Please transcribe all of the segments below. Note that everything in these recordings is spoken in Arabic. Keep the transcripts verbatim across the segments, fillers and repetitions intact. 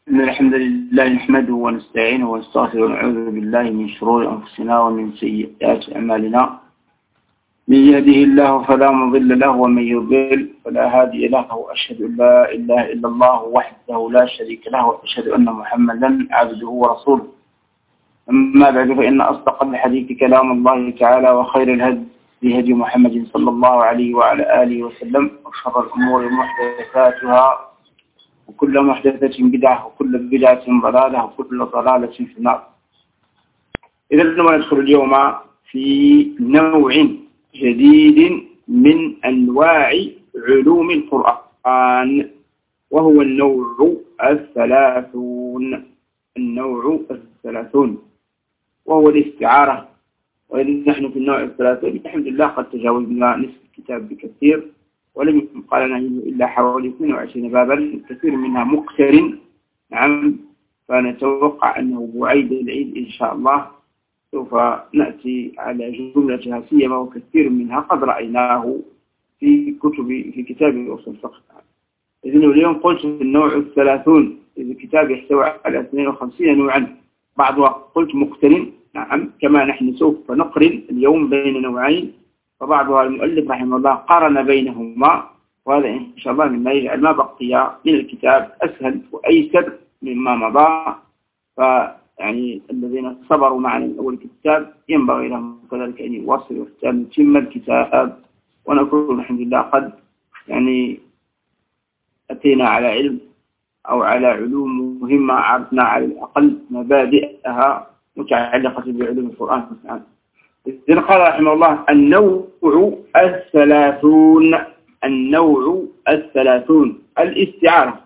إن الحمد لله نحمده ونستعينه ونستغفره ونعوذ بالله من شرور أنفسنا ومن سيئات أعمالنا. من يهده الله فلا مضل له ومن يضلل فلا هادي له، وأشهد أن لا إله إلا الله وحده لا شريك له، وأشهد أن محمدا عبده ورسوله. أما بعد، فإن أصدق الحديث كلام الله تعالى، وخير الهدي هدي محمد صلى الله عليه وعلى آله وسلم، وشر الأمور محدثاتها، وكل محدثة بدعة، وكل بدعة ضلالة، وكل ضلالة في النار. إذا ندخل اليوم في نوع جديد من أنواع علوم القرآن، وهو النوع الثلاثون النوع الثلاثون وهو الاستعارة. وإذا نحن في النوع الثلاثون الحمد لله قد تجاوزنا نصف الكتاب بكثير، ولم يبقى لنا إلا حوالي اثنين وعشرين بابا، كثير منها مقترن. نعم، فنتوقع أنه بعيد العيد إن شاء الله سوف نأتي على جملتها، سيما وكثير منها قد رأيناه في كتب في كتاب أصول الفقه. إذن اليوم قلت في النوع الثلاثون، إذا الكتاب يحتوي على اثنين وخمسين نوعا، بعضها قلت مقترن. نعم، كما نحن سوف نقرن اليوم بين نوعين، فبعضها المؤلف رحمه الله قارن بينهما، وهذا إن شاء الله مما يجعل ما بقي من الكتاب أسهل وأيسر مما مضى. فيعني الذين صبروا معنا من أول الكتاب ينبغي لهم كذلك أن يواصلوا حتى نتم الكتاب، ونكون الحمد لله قد يعني أتينا على علم أو على علوم مهمة، عرفنا على الأقل مبادئها متعلقة بعلوم القرآن. إذن قال رحمه الله النوع الثلاثون النوع الثلاثون الاستعارة.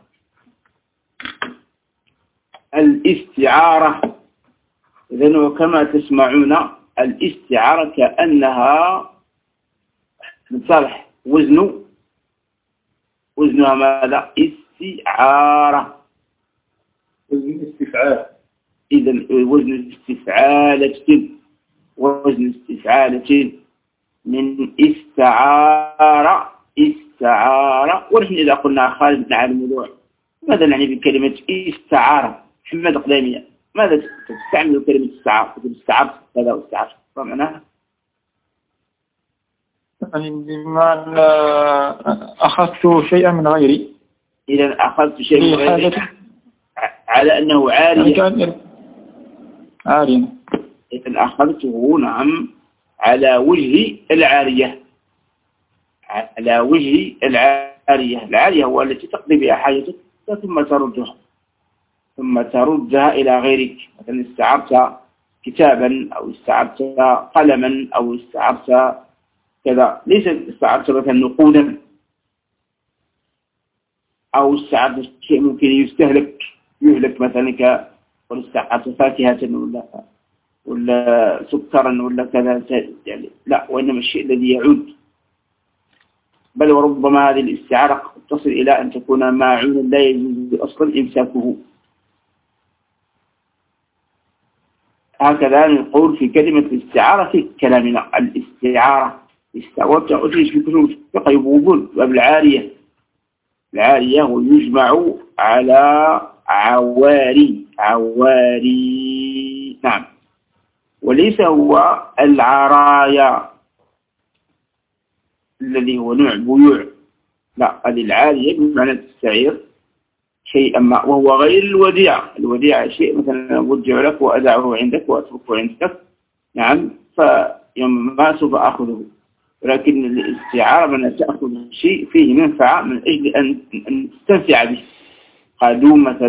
الاستعارة إذن وكما تسمعون الاستعارة كأنها صالح وزن وزنها ماذا؟ استعارة، وزن استفعال. إذن وزن استفعالة وزن استفعالة من استعارة استعارة. ونحن إذا قلنا خالد على الموضوع ماذا نعني بكلمة استعارة؟ محمد قدامية ماذا تستعمل كلمة استعارة؟ استعارة كذا واستعارة فمعناها يعني بمعنى أخذت شيئا من غيري. إذا أخذت شيئا من غيري على أنه عارية. عارية. إذا أخذته نعم على وجه العارية على وجه العارية العارية هو التي تقضي بها حاجتك ثم تردها ثم تردها إلى غيرك. مثلا استعرت كتابا أو استعرت قلما أو استعرت كذا، ليس استعرت مثلا نقودا أو استعرت شيء ممكن يستهلك يهلك مثلا ك واستعرت فاكهة ولا ولا سكرا ولا كذا، يعني لا، وإنما الشيء الذي يعود. بل وربما هذه الاستعارة تصل إلى أن تكون ماعونا لا يجوز أصلا إمساكه. هكذا نقول في كلمة الاستعارة في كلامنا. الاستعارة وتأتيش في كتب الفقه يبوبون باب العارية العارية ويجمع على عواري عواري نعم، وليس هو العرايا الذي هو نوع بيوع، لا، هذه العارية بمعنى السعير شيئا ما، وهو غير الوديع. الوديع شيء مثلا أودع لك وأدعه عندك وأتركه عندك، نعم، فيوم ما سوف أخذه. ولكن الاستعارة من تأخذ شيء فيه منفعة من أجل أن تستنفع به. قادومة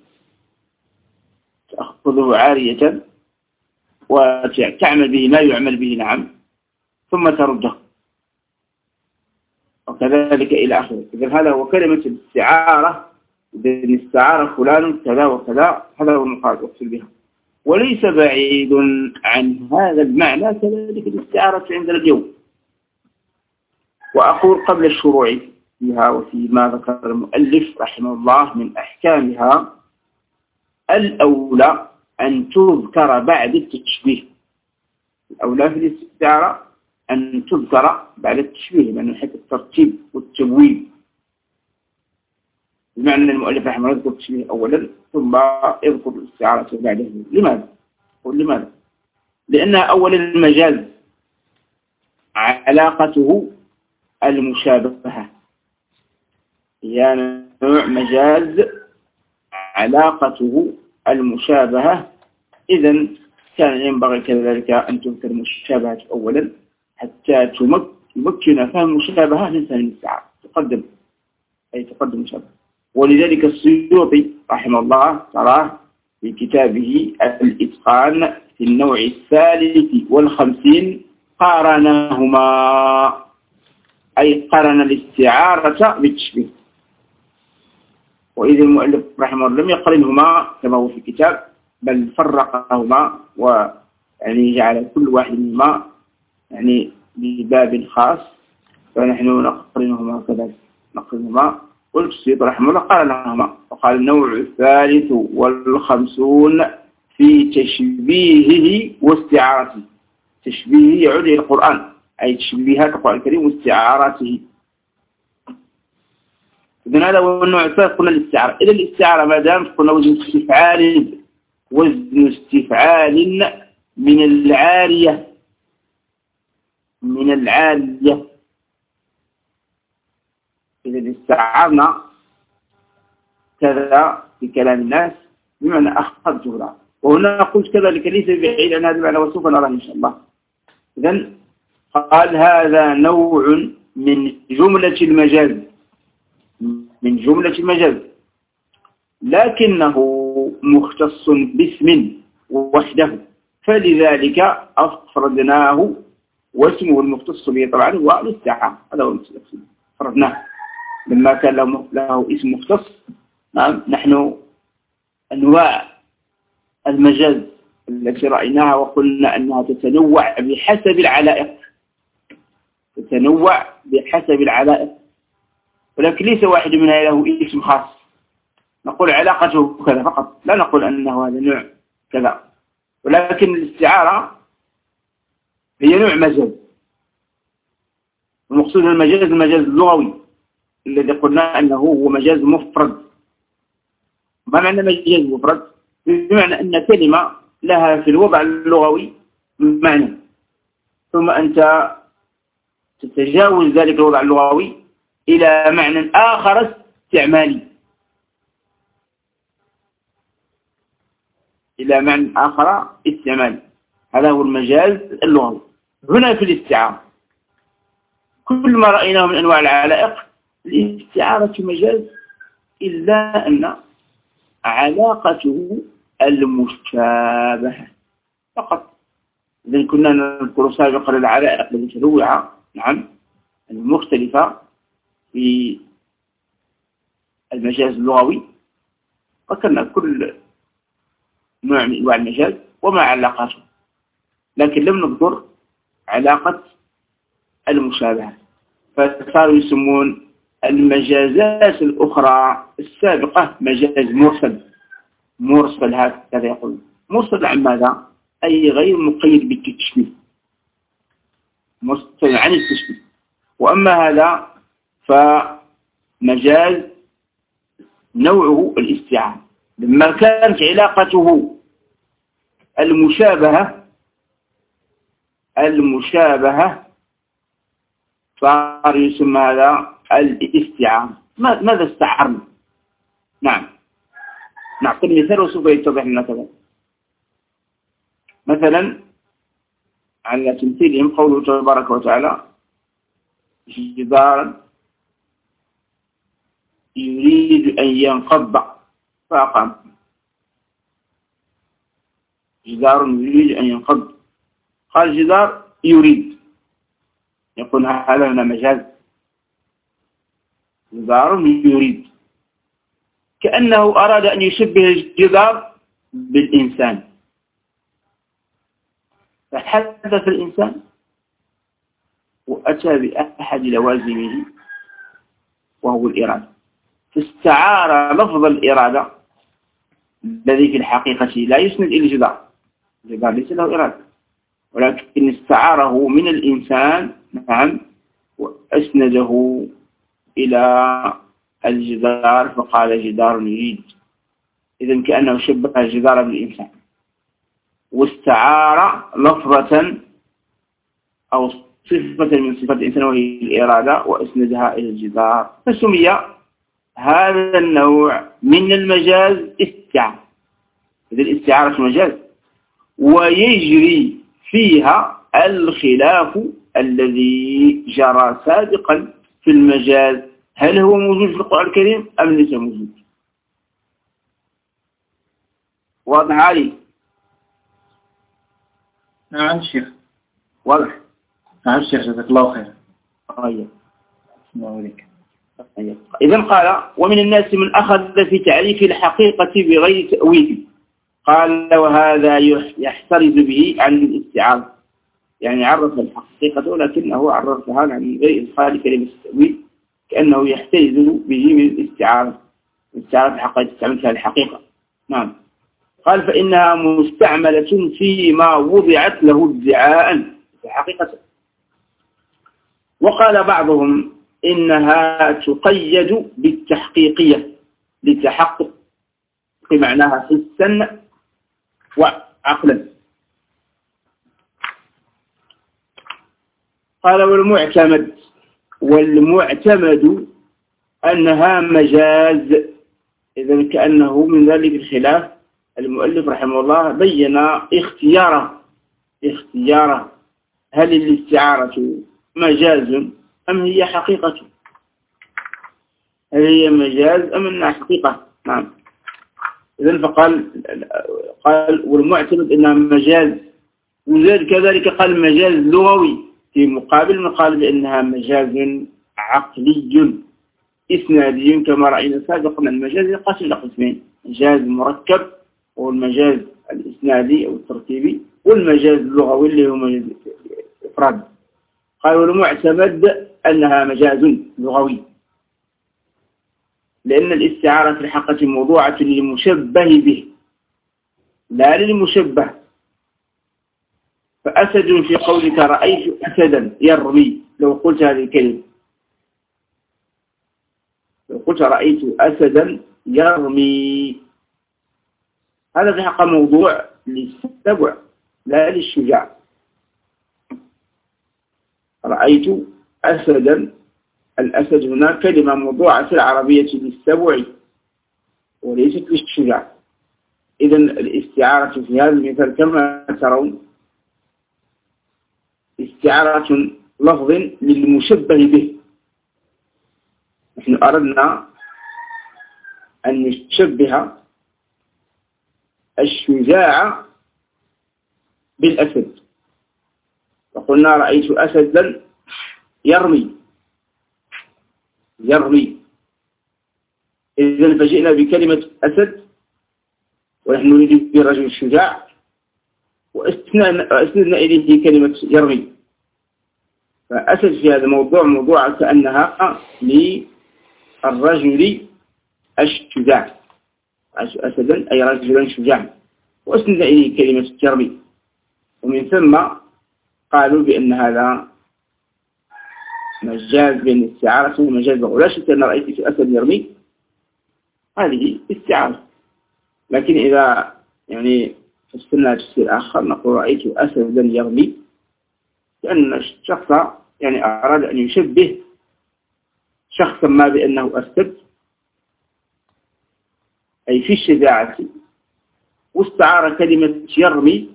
تأخذه عارية وتعمل به ما يعمل به، نعم، ثم ترده، وكذلك إلى آخره. إذا هذا هو كلمة الاستعارة. إذا استعار فلان كذا وكذا، هذا هو المقصود يقصد بها. وليس بعيد عن هذا المعنى كذلك الاستعارة عندنا اليوم. وأقول قبل الشروع فيها وفي ما ذكر المؤلف رحمه الله من أحكامها، الأولى أن تذكر بعد التشبيه. الأولى في الاستعارة أن تذكر بعد التشبيه، لأنه حتى الترتيب والتبويب بمعنى أن المؤلف رحمه الله يذكر التشبيه أولا ثم يذكر الاستعارة بعده. لماذا؟ قل لماذا؟ لأن أولا المجاز علاقته المشابهة، يعني نوع مجاز علاقته المشابهة. إذن كان ينبغي كذلك أن تذكر المشابهة أولا حتى تمكن فهم المشابهة من فهم الاستعارة، تقدم أي تقدم مشابهة. ولذلك السيوطي رحمه الله تراه في كتابه الإتقان في النوع الثالث والخمسين قارنهما، أي قارن الاستعارة بالتشبيه. وإذا المؤلف رحمه الله لم يقرنهما كما هو في الكتاب، بل فرقهما ويعني جعل كل واحد منهما يعني بباب خاص، فنحن نقرنهما كذلك نقرنهما. والسيوطي رحمه الله قال لهما وقال النوع الثالث والخمسون في تشبيهه واستعارته. تشبيهه يعود إلى القرآن، أي تشبيهات القرآن الكريم واستعارته. إذن هذا هو النوع الثالث. قلنا الاستعارة. إذا الاستعارة ما دام قلنا وزن استفعال وزن استفعال من العارية من العالية. إذا استعارنا كذا في كلام الناس بمعنى أخذته له، وهنا قلت كذلك ليس بعيد عن هذا المعنى وسوف نراه إن شاء الله. إذن قال هذا نوع من جملة المجاز من جملة المجاز لكنه مختص باسم وحده، فلذلك أفردناه، واسمه المختص به طبعا هو الاستعارة. هذا هو المقصود، أفردناه لما كان له اسم مختص. نعم، نحن أنواع المجاز التي رأيناها وقلنا أنها تتنوع بحسب العلائق تتنوع بحسب العلائق ولكن ليس واحد منها له اسم خاص نقول علاقته كذا فقط، لا نقول أنه هذا نوع كذا. ولكن الاستعارة هي نوع مجاز، المقصود المجاز المجاز اللغوي الذي قلنا أنه هو مجاز مفرد. ما معنى مجاز مفرد؟ بمعنى أن كلمة لها في الوضع اللغوي معنى، ثم أنت تتجاوز ذلك الوضع اللغوي إلى معنى آخر استعمالي إلى معنى آخر استعمالي هذا هو المجاز اللغوي. هنا في الاستعارة كل ما رأيناه من أنواع العلائق الاستعارة مجاز، إلا أن علاقته المشابهة فقط. إذن كنا نذكر سابقا العلائق المتنوعة نعم المختلفة في المجاز اللغوي، وكنا كل نوع من أنواع المجاز وما علاقاته، لكن لم نذكر علاقة المشابهة، فصاروا يسمون المجازات الأخرى السابقة مجاز مرسل. مرسل هكذا يقول مرسل عن ماذا؟ أي غير مقيد بالتشبيه، مرسل عن التشبيه. وأما هذا فمجاز نوعه الاستعارة، لما كانت علاقته المشابهة المشابهة صار يسمى هذا الاستعارة. ماذا استعرنا؟ نعم، نعطي مثال وسوف يتضح لنا كذلك. مثلا على تمثيلهم قوله تبارك وتعالى جدارا يريد أن ينقض فأقام. جدار يريد أن ينقض، قال جدار يريد، يقول هذا هنا مجاز. جدار يريد كأنه أراد أن يشبه الجدار بالإنسان، فحدث الإنسان وأتى بأحد لوازمه وهو الإرادة، فاستعار لفظ الإرادة الذي في الحقيقة لا يسند إلى الجدار، الجدار ليس له إرادة، ولكن استعاره من الإنسان نعم وأسنده إلى الجدار فقال جدار يريد، إذن كأنه شبه الجدار بالإنسان، واستعار لفظة أو صفة من صفات الإنسان وهي الإرادة وأسندها إلى الجدار، فسمي هذا النوع من المجاز استعارة. إذا الاستعارة مجاز ويجري فيها الخلاف الذي جرى سابقا في المجاز، هل هو موجود في القرآن الكريم أم ليس موجود؟ واضح علي؟ نعم شيخ، واضح. نعم شيخ، جزاك الله خير. طيب إذن قال ومن الناس من أخذ في تعريف الحقيقة بغير تأويل، قال وهذا يحترز به عن الاستعارة، يعني عرف الحقيقة ولكنه عرفها عن غير إدخال كلمة التأويل، كأنه يحترز به من الاستعارة، الاستعارة الحقيقة تستعملها الحقيقة. نعم. قال فإنها مستعملة فيما وضعت له ادعاء في حقيقة. وقال بعضهم إنها تقيد بالتحقيقية لتحقق معناها حسا وعقلا. قال والمعتمد والمعتمد أنها مجاز. إذا كأنه من ذلك الخلاف المؤلف رحمه الله بين اختياره اختياره هل الاستعارة مجاز أم هي حقيقة؟ هل هي مجاز أم أنها حقيقة؟ نعم. إذن فقال قال والمعتمد أنها مجاز، وزاد كذلك قال مجاز لغوي في مقابل ما قال بأنها مجاز عقلي إسنادي، كما رأينا سابقا المجاز ينقسم إلى قسمين: مجاز مركب والمجاز الإسنادي أو الترتيبي، والمجاز اللغوي اللي هو مجاز إفراد. قال والمعتمد أنها مجاز لغوي، لأن الاستعارة في الحقيقة موضوعة للمشبه به لا للمشبه. فأسد في قولك رأيت أسدا يرمي، لو قلت هذه الكلمة، لو قلت رأيت أسدا يرمي، هذا في حقيقة موضوع للسبع لا للشجاع. رأيت أسدا، الأسد هنا كلمة موضوعة في العربية للسبع وليست للشجاع. إذن الاستعارة في هذا المثال كما ترون استعارة لفظ للمشبه به. نحن أردنا أن نشبه الشجاع بالأسد، فقلنا رأيت أسدا يرمي يرمي إذن فجئنا بكلمة أسد ونحن نريد بالرجل الشجاع، وأسندنا إليه كلمة يرمي. فأسد في هذا الموضوع موضوع كأنها للرجل الشجاع، أسدا أي رجلا شجاعا، وأسندنا إليه كلمة يرمي، ومن ثم قالوا بأن هذا مجاز بين الاستعارة ومجاز لغوي. لا شك أن رأيت في أسد يرمي هذه استعارة، لكن إذا يعني فسرنا تفسير آخر نقول رأيت أسدا يرمي، لأن الشخص يعني أراد أن يشبه شخصا ما بأنه أسد أي في الشجاعة، واستعار كلمة يرمي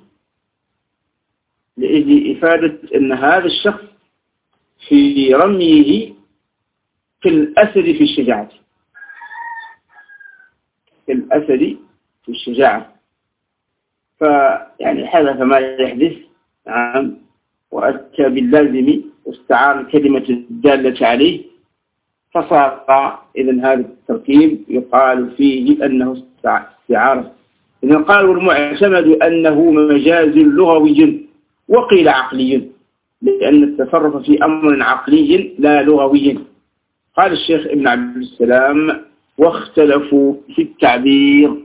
لأجل إفادة أن هذا الشخص في رميه كالأسد في الشجاعة، كالأسد في الشجاعة. فيعني حدث ما يحدث. نعم. وأتى باللازم واستعار كلمة الدالة عليه، فصار إذن هذا التركيب يقال فيه أنه استعارة. إذن قالوا المعتمد أنه مجاز لغوي وقيل عقلي، لأن التصرف في أمر عقلي لا لغوي. قال الشيخ ابن عبد السلام واختلفوا في التعبير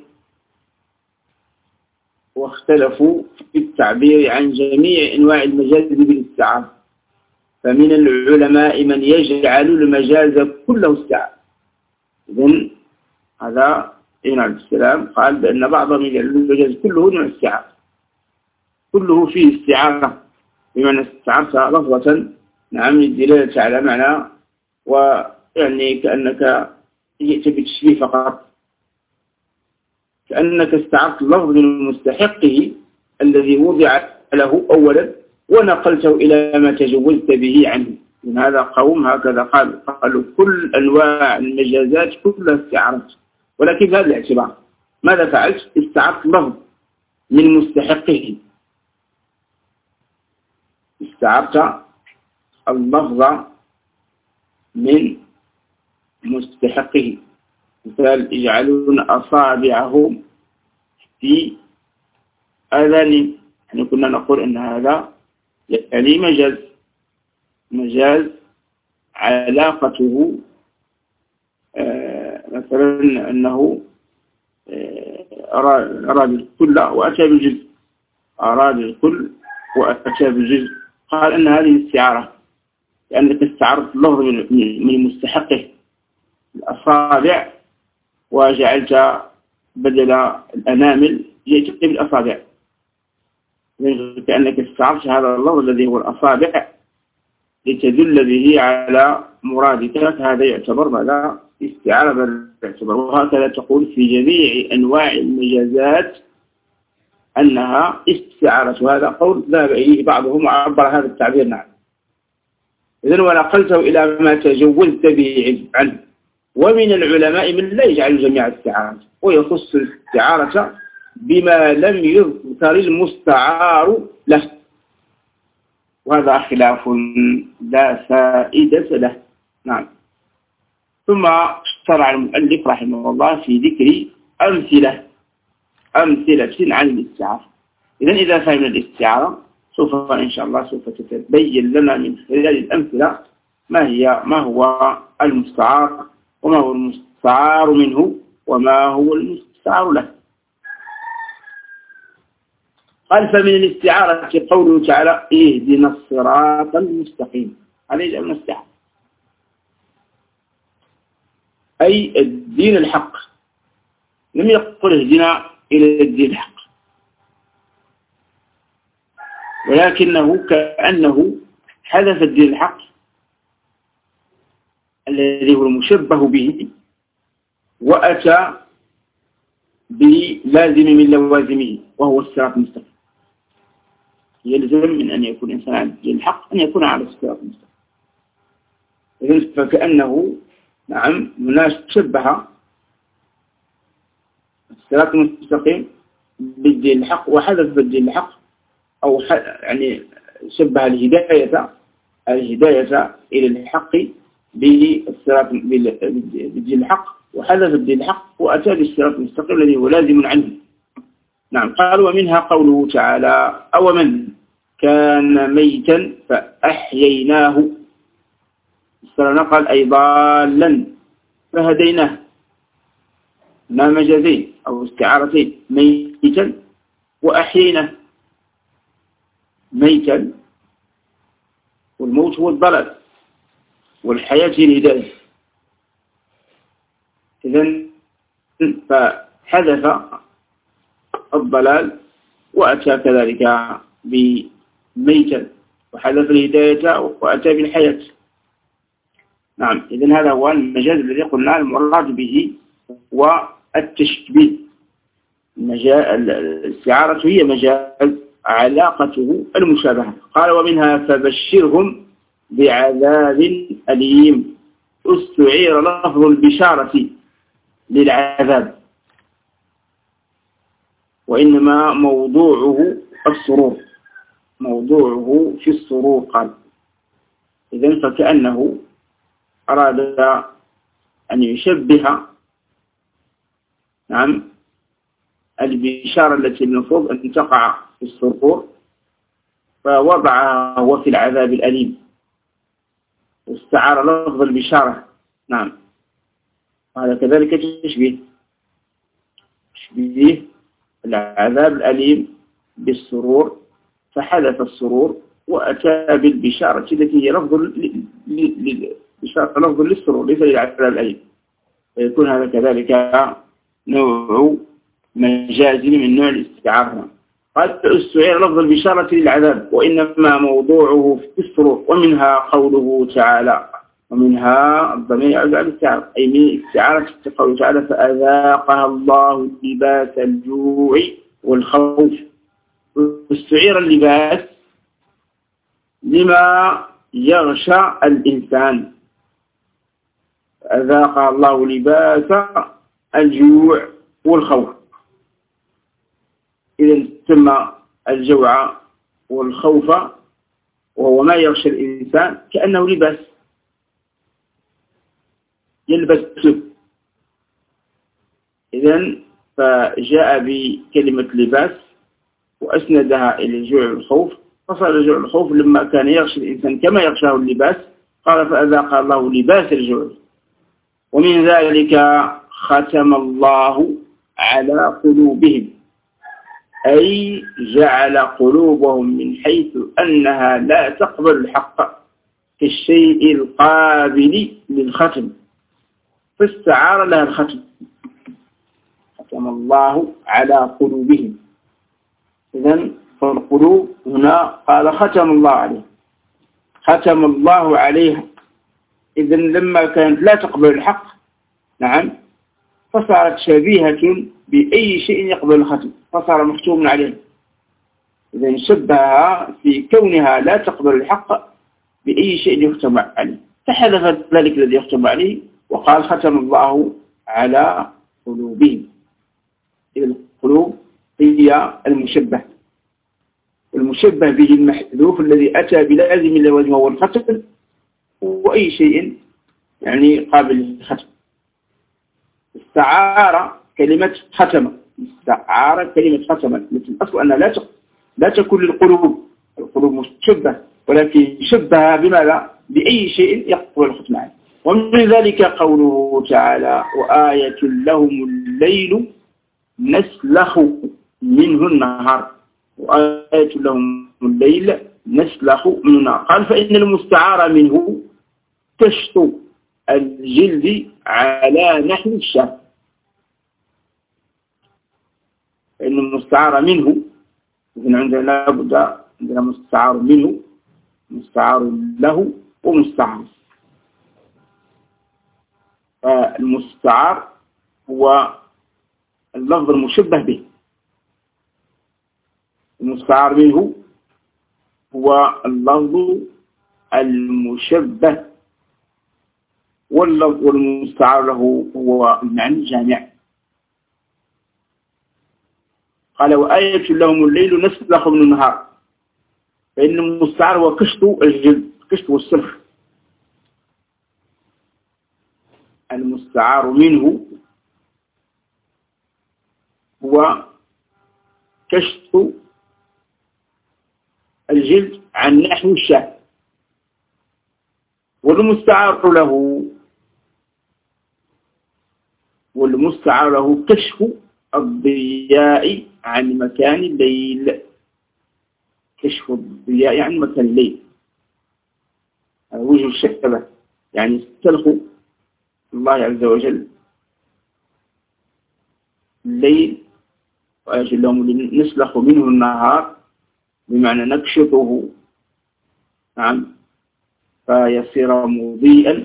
واختلفوا في التعبير عن جميع أنواع المجاز بالاستعارة، فمن العلماء من يجعل المجاز كله استعارة، إذن هذا ابن عبد السلام قال بأن بعضهم يجعل المجاز كله من الاستعارة، كله فيه استعارة، بمعنى استعرت لفظة نعم للدلالة على معنى، ويعني كأنك جئت بتشبيه فقط، كأنك استعرت اللفظ من مستحقه الذي وضع له أولا ونقلته إلى ما تجوزت به عنه. من هذا قوم هكذا قالوا قالوا كل أنواع المجازات كلها استعارت، ولكن بهذا الاعتبار ماذا فعلت؟ استعرت لفظ من مستحقه، استعرت اللفظ من مستحقه. مثال يجعلون أصابعهم في آذانهم، يعني كنا نقول أن هذا يعني مجاز، مجاز علاقته آه مثلا أنه آه أراد الكل وأتى بالجزء، أراد الكل وأتى بالجزء. قال أن هذه استعارة لأنك استعرت اللفظ من مستحقه الأصابع وجعلت بدل الأنامل يأتي بالأصابع، كأنك استعرت هذا اللفظ الذي هو الأصابع لتدل به على مرادك، هذا يعتبر ماذا؟ استعارة بالاعتبار. وهكذا تقول في جميع أنواع المجازات أنها استعارة، هذا قول ذهب إليه بعضهم وعبر هذا التعبير نعم. إذن ونقلته إلى ما تجوزت به عنه. ومن العلماء من لا يجعل جميع الاستعارات ويخص الاستعارة بما لم يذكر المستعار له، وهذا خلاف لا فائدة له. نعم. ثم شرع المؤلف رحمه الله في ذكر أمثلة أمثلة عن الاستعارة. إذن إذا فهمنا الاستعارة سوف إن شاء الله سوف تتبين لنا من خلال الأمثلة ما هي ما هو المستعار وما هو المستعار منه وما هو المستعار له. قال فمن الاستعارة قوله تعالى اهدنا الصراط المستقيم، هذا يجعل من الاستعارة أي الدين الحق، لم يقل اهدنا إلى الدين الحق، ولكنه كأنه حذف الدين الحق الذي هو المشبه به وأتى بلازم من لوازمه وهو الصراط المستقيم. يلزم من أن يكون إنسان على الدين الحق أن يكون على الصراط المستقيم. إذن فكأنه نعم مناش شبه الصراط المستقيم بالدين الحق وحذف بالدين الحق، أو يعني شبه الهداية الهداية إلى الحق بالصراط بالدين الحق وحذف الدين الحق وأتى بالصراط المستقيم الذي هو لازم عنه. نعم. قال ومنها قوله تعالى أو من كان ميتا فأحييناه، نقل أي ضالا فهديناه، ما مجازين أو استعارتين، ميتا وأحييناه. ميتا والموت هو الضلال والحياة هي الهداية. إذن فحذف الضلال وأتى كذلك بميتا وحذف الهداية وأتى بالحياة. نعم. إذن هذا هو المجاز الذي قلنا المراد به والتشبيه. الاستعارة هي مجاز علاقته المشابهة. قال ومنها فبشرهم بعذاب أليم، استعير لفظ البشارة للعذاب وإنما موضوعه السرور، موضوعه في السرور. قال إذن فكأنه أراد أن يشبه نعم البشارة التي المفروض أن تقع في السرور فوضعها هو في العذاب الأليم، واستعار لفظ البشارة. نعم. هذا كذلك تشبيه تشبيه العذاب الأليم بالسرور، فحدث السرور وأتى بالبشارة التي هي لفظ لفظ للسرور ليس للعذاب الأليم. ويكون هذا كذلك نوع مجاز من نوع الاستعارة. قد استعير لفظ البشارة للعذاب وإنما موضوعه في السرور، ومنها قوله تعالى ومنها الضمير يعود على الاستعارة أي من استعارة قوله تعالى فأذاقها الله لباس الجوع والخوف. استعير اللباس لما يغشى الإنسان، فأذاقها الله لباس الجوع والخوف. إذا ثم الجوع والخوف وهو ما يغشى الإنسان كأنه لباس يلبسه. إذن فجاء بكلمة لباس وأسندها إلى الجوع والخوف، فصار الجوع والخوف لما كان يغشى الإنسان كما يغشاه اللباس، قال فأذاق الله لباس الجوع. ومن ذلك ختم الله على قلوبهم، أي جعل قلوبهم من حيث أنها لا تقبل الحق كالشيء القابل للختم، فاستعار لها الختم. ختم الله على قلوبهم. إذن فالقلوب هنا قال ختم الله عليه، ختم الله عليها. إذن لما كانت لا تقبل الحق نعم فصارت شبيهة بأي شيء يقبل الختم، فصار مختوم عليه. إذن شبهها في كونها لا تقبل الحق بأي شيء يختم عليه، فحذف ذلك الذي يختم عليه وقال ختم الله على قلوبهم. إذن القلوب هي المشبه، المشبه به المحذوف الذي أتى بلازم اللوازم هو الختم وأي شيء يعني قابل للختم. استعار كلمة ختم، استعار كلمة ختم مثل الأصل أنها لا لا تكون للقلوب، القلوب مشبه، ولكن شبه بماذا؟ بأي شيء يقبل الختم عنه. ومن ذلك قوله تعالى وآية لهم الليل نسلخ منه النهار، وآية لهم الليل نسلخ منه النهار. قال فإن المستعار منه تشط الجلد على نحو الشهر. فإن المستعار منه إذن عندنا لابد عندنا مستعار منه، مستعار له، ومستعار. فالمستعار هو اللفظ المشبه به، المستعار منه هو اللفظ المشبه، واللفظ والمستعار له هو المعنى الجامع. قال وآية لهم الليل نسلخ من النهار، فإن المستعار هو كشف الجلد، كشف والسلخ. المستعار منه هو كشف الجلد عن نحو الشهر، والمستعار له والمستعار له كشف الضياء عن مكان الليل، كشف الضياء عن مكان الليل، وجه الشبه يعني استلخ الله عز وجل الليل وأجل لهم نسلخ منه النهار، بمعنى نكشطه نعم فيصير مضيئا.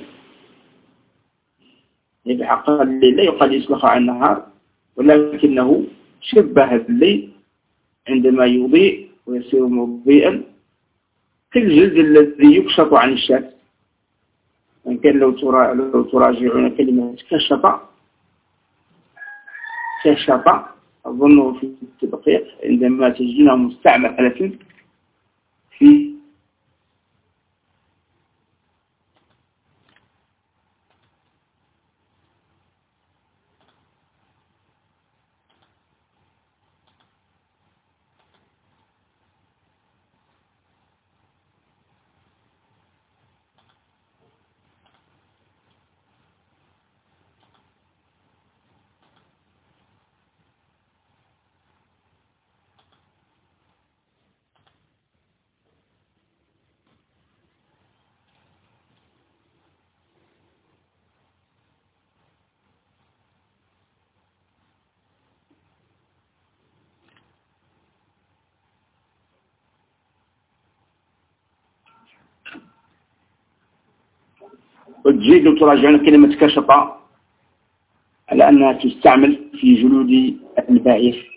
بحق الليل لا يقال يسلخ عن النهار، ولكنه شبه الليل عندما يضيء ويصير مضيئا كالجلد الذي يكشط عن الشمس. إن كان لو لو تراجعون كلمة كشط كشط أظن في التدقيق عندما تجدونها مستعملة في وتجد لو تراجعون كلمة كشط على أنها تستعمل في جلود البعير،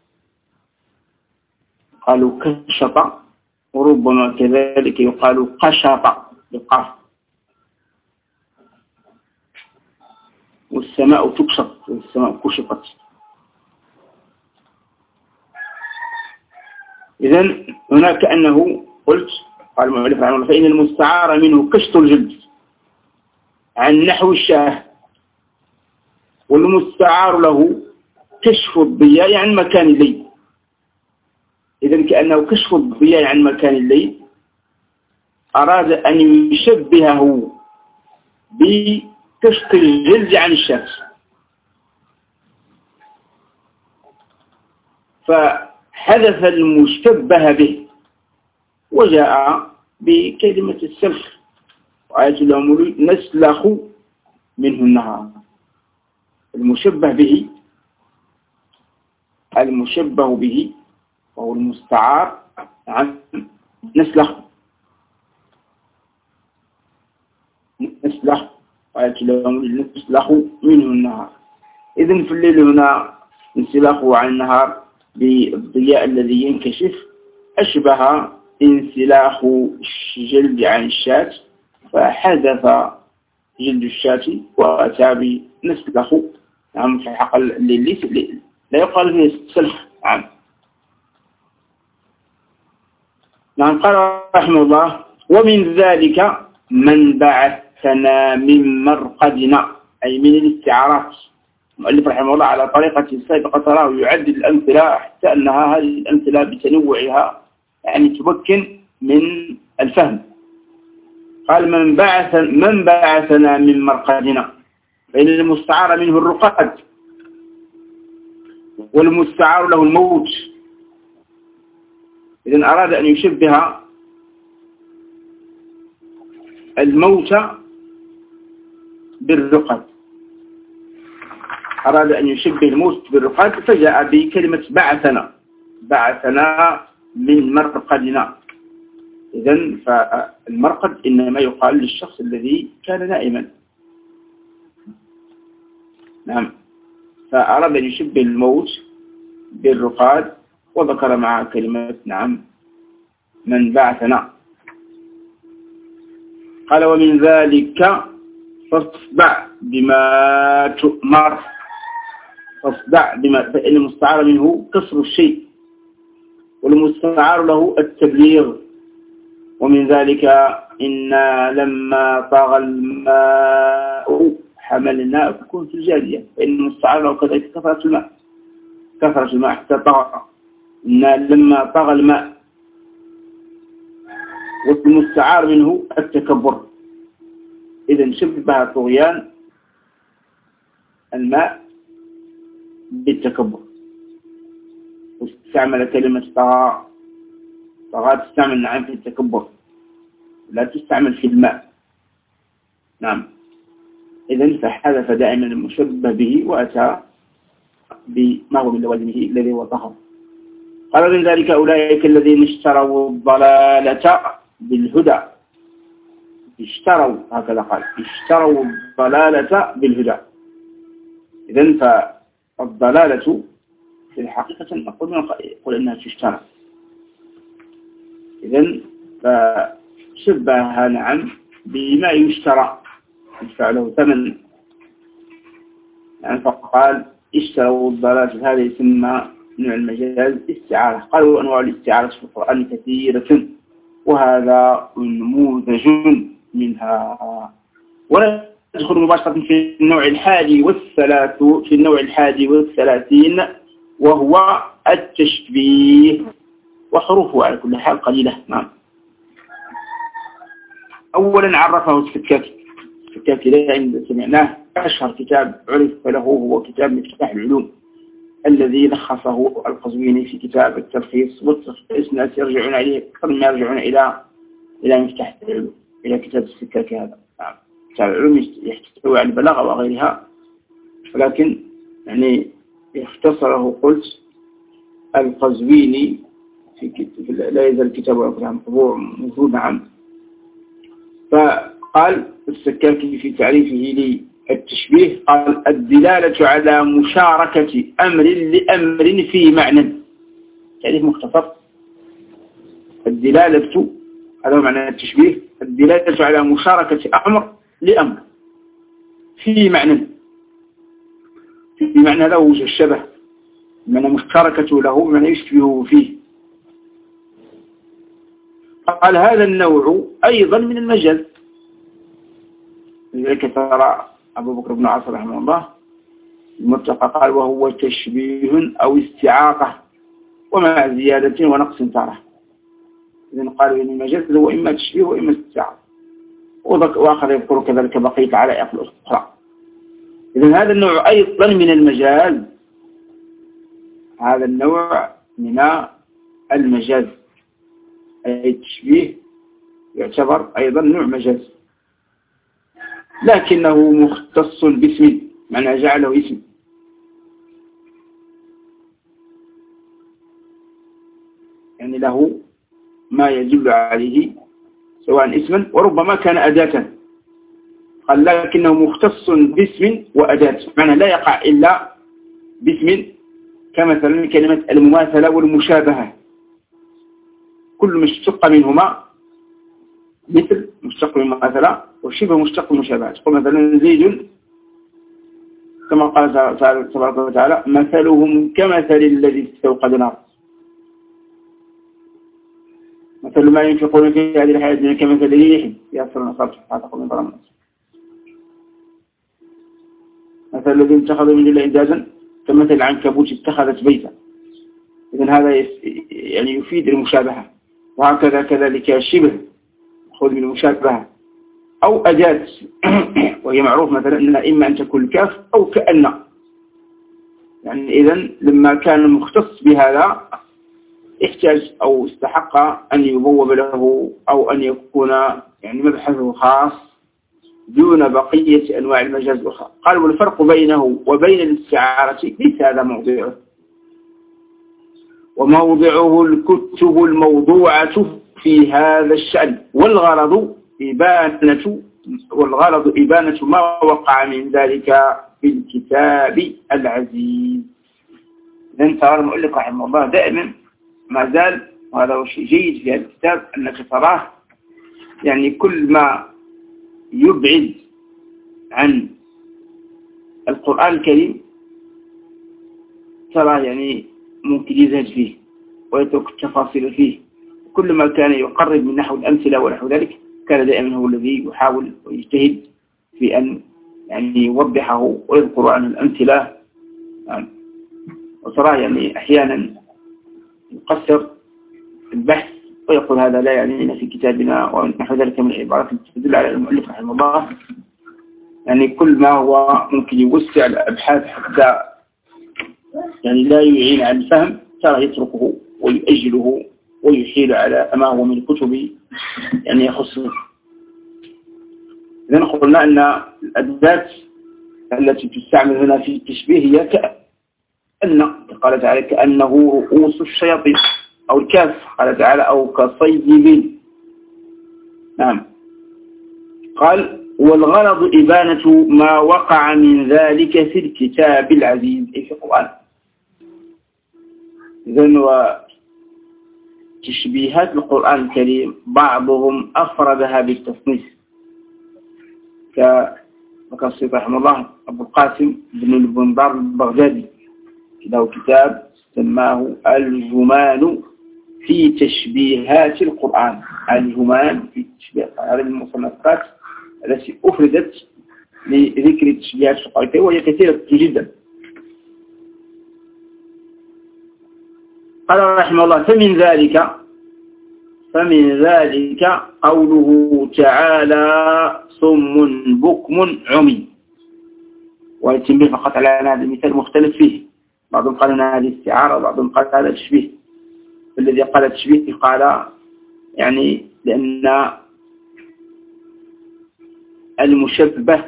قالوا كشط، وربما كذلك يقال قشط بالقاف. والسماء تكشط، والسماء كشطت. إذن هنا كأنه قلت قال المؤلف رحمه الله فإن المستعار منه كشط الجلد عن نحو الشاه، والمستعار له كشف الضياء عن مكان الليل. إذن كأنه كشف الضياء عن مكان الليل أراد أن يشبهه بكشف الجلد عن الشمس، فحذف المشبه به وجاء بكلمة السلخ، وآية الأمور نسلخ منه النهار. المشبه به المشبه به وهو المستعار عن نسلخ نسلخ آية الأمور نسلخ منه النهار. إذن في الليل هنا انسلاخه عن النهار بالضياء الذي ينكشف أشبه انسلاخ الجلد عن الشاة، فحذف جلد الشاة وأتى بنسلخ. نعم في حق الليل لا يقال فيه سلخ. نعم نعم قال رحمه الله ومن ذلك من بعثنا من مرقدنا، أي من الاستعارات. المؤلف رحمه الله على طريقة السابقة تراه يعدد الأمثلة حتى أنها هذه الأمثلة بتنوعها يعني تمكن من الفهم. قال من بعث من بعثنا من مرقدنا، فإن المستعار منه الرقاد، والمستعار له الموت. إذن أراد أن يشبه الموت بالرقاد، أراد أن يشبه الموت بالرقاد فجاء بكلمة بعثنا بعثنا من مرقدنا. إذن فالمرقد إنما يقال للشخص الذي كان نائما. نعم فأراد أن يشبه الموت بالرقاد وذكر معها كلمة نعم من بعثنا. قال ومن ذلك فاصدع بما تؤمر. فاصدع بما، فإن المستعار منه كسر الشيء، والمستعار له التبليغ. ومن ذلك إنا لما طغى الماء حملناكم في الجارية، فإن المستعار له كذلك كثرة الماء كثرة الماء حتى طغى. إنا لما طغى الماء. والمستعار منه التكبر، إذا شبه طغيان الماء بالتكبر، واستعمل كلمة طغى. طغى تستعمل نعم في التكبر، لا تستعمل في الماء. نعم إذن فحذف دائما المشبه به وأتى بما هو من لوازمه الذي هو طهر. قال من ذلك أولئك الذين اشتروا الضلالة بالهدى. اشتروا هكذا قال اشتروا الضلالة بالهدى. إذن فالضلالة في الحقيقة نقول نقول إنها تشترى. إذن فشبهها نعم بما يشترى يدفع له ثمن، يعني فقال اشتروا الضلالة. هذا يسمى نوع المجاز استعارة. قالوا أنواع الاستعارة في القرآن كثيرة، وهذا نموذج منها. ولا ندخل مباشرة في النوع الحادي والثلاث في النوع الحادي والثلاثين وهو التشبيه، وحروفه على كل حال قليلة. نعم أولا عرفه السكاكي. السكاكي لا عند سمعناه أشهر كتاب عرف له هو كتاب مفتاح العلوم، الذي لخصه القزويني في كتاب التلخيص والتلخيص. الناس يرجعون إليه أكثر ما يرجعون إلى إلى مفتاح العلوم، إلى كتاب السكاكي هذا. نعم كتاب العلوم يحتوي على البلاغة وغيرها، ولكن يعني اختصره قلت القزويني في كتاب لا يزال الكتاب مطبوع موجود. نعم قال السكاكي في تعريفه للتشبيه قال الدلالة على مشاركة أمر لأمر في معنى. تعريف مختصر: الدلالة، هذا معنى التشبيه، الدلالة على مشاركة أمر لأمر في معنى. في معنى له وجه الشبه، معنى مشاركته له، معنى يشبهه فيه. قال هذا النوع أيضا من المجاز. لذلك ترى أبو بكر بن عاص رحمه الله المتقى قال وهو تشبيه أو استعاقة ومع زيادة ونقص تاره. إذن قالوا إن المجاز هو إما تشبيه وإما استعاقة، وآخر يذكر كذلك بقية علائق الأخرى. إذن هذا النوع أيضا من المجاز، هذا النوع من المجاز، أي التشبيه يعتبر أيضا نوع مجاز، لكنه مختص باسم، معنى جعله اسم. يعني له ما يدل عليه سواء اسما وربما كان أداة، قال لكنه مختص باسم وأداة، معنى لا يقع إلا باسم، كمثلا كلمة المماثلة والمشابهة، كل مشتق منهما مثل مشتق من المماثلة وشبه مشتق من المشابهة. تقول مثلا زيد كما قال تبارك وتعالى مثلهم كمثل الذي استوقد نار، مثل ما ينفقون في هذه الحياة الدنيا كمثل ريح يأثر نصاب حتى من ظلام الناس، مثل الذي اتخذوا من الله إندازا كمثل العنكبوت اتخذت بيتا. إذن هذا يعني يفيد المشابهة. وهكذا كذلك الشبه خذ من المشابهة أو أداة وهي معروف مثلا أنها إما أن تكون كاف أو كأن. يعني إذن لما كان مختص بهذا احتاج أو استحق أن يبوب له أو أن يكون يعني مبحثه خاص دون بقية أنواع المجاز الأخرى. قال والفرق بينه وبين الاستعارة ليس هذا موضوعه، وموضعه الكتب الموضوعة في هذا الشأن، والغرض إبانة والغرض إبانة ما وقع من ذلك في الكتاب العزيز. إذن ترى المؤلف رحمه الله دائما ما زال، وهذا هو شيء جيد في هذا الكتاب، أنك تراه يعني كل ما يبعد عن القرآن الكريم ترى يعني ممكن يزهد فيه ويترك التفاصيل فيه. كل ما كان يقرب من نحو الأمثلة ونحو ذلك كان دائما هو الذي يحاول ويجتهد في أن يعني يوضحه ويذكر عنه الأمثلة. يعني وترى يعني أحيانا يقصر البحث ويقول هذا لا يعنينا في كتابنا ونحو ذلك من العبارات التي تدل على المؤلف رحمه الله. يعني كل ما هو ممكن يوسع الأبحاث حتى يعني لا يعين عن الفهم ترى يتركه ويؤجله ويحيل على ما هو من الكتب يعني يخصه. إذن قلنا أن الأداة التي تستعمل هنا في التشبيه هي كأن، قال تعالى كأنه رؤوس الشياطين، أو الكاف قال تعالى أو كصيب. نعم. قال والغرض إبانة ما وقع من ذلك في الكتاب العزيز، أي في القرآن. إذن وتشبيهات القرآن الكريم بعضهم أفردها بالتصنيف، كالصيب رحمه الله أبو القاسم بن البندار البغدادي له كتاب سماه الجمان في تشبيهات القرآن. الجمان في تشبيهات هذه المصنفات التي أفردت لذكر التشبيهات القرآنية وهي كثيرة جدا. قال رحمه الله فمن ذلك فمن ذلك قوله تعالى صم بكم عمي. والتنبيه فقط على هذا المثال مختلف فيه، بعضهم قال أن هذه استعارة وبعضهم قال هذا تشبيه. الذي قال تشبيه قال يعني لأن المشبه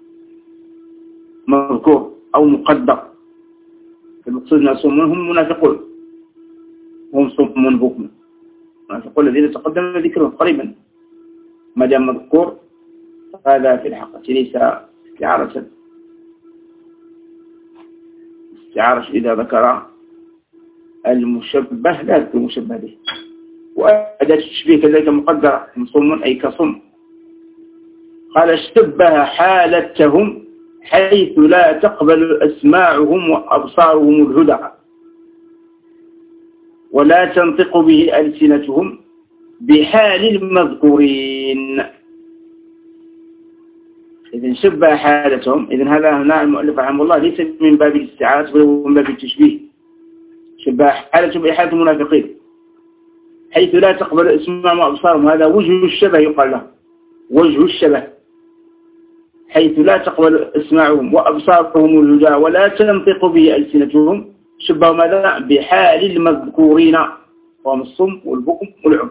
مذكور أو مقدر، المقصود أن هم منافقون، هم صم بكم، المنافقون الذين تقدم ذكرهم قريبا ما دام مذكور هذا في الحقيقة ليس استعارة استعارة إذا ذكر المشبه لا يذكر المشبه به. وأداة التشبيه كذلك مقدرة صم أي كصم. قال شبه حالتهم حيث لا تقبل أسماعهم وأبصارهم الهدى ولا تنطق به ألسنتهم بحال المذكورين. إذن شبه حالتهم. إذن هذا هنا المؤلف رحمه الله ليس من باب الاستعارة بل من باب التشبيه. شبه حالتهم بحالة المنافقين حيث لا تقبل أسماعهم وأبصارهم. هذا وجه الشبه يقال له، وجه الشبه، حيث لا تقبل أسماعهم وأبصارهم الهدى ولا تنطق به ألسنتهم. شبه ماذا؟ بحال المذكورين وهم الصم والبكم والعم.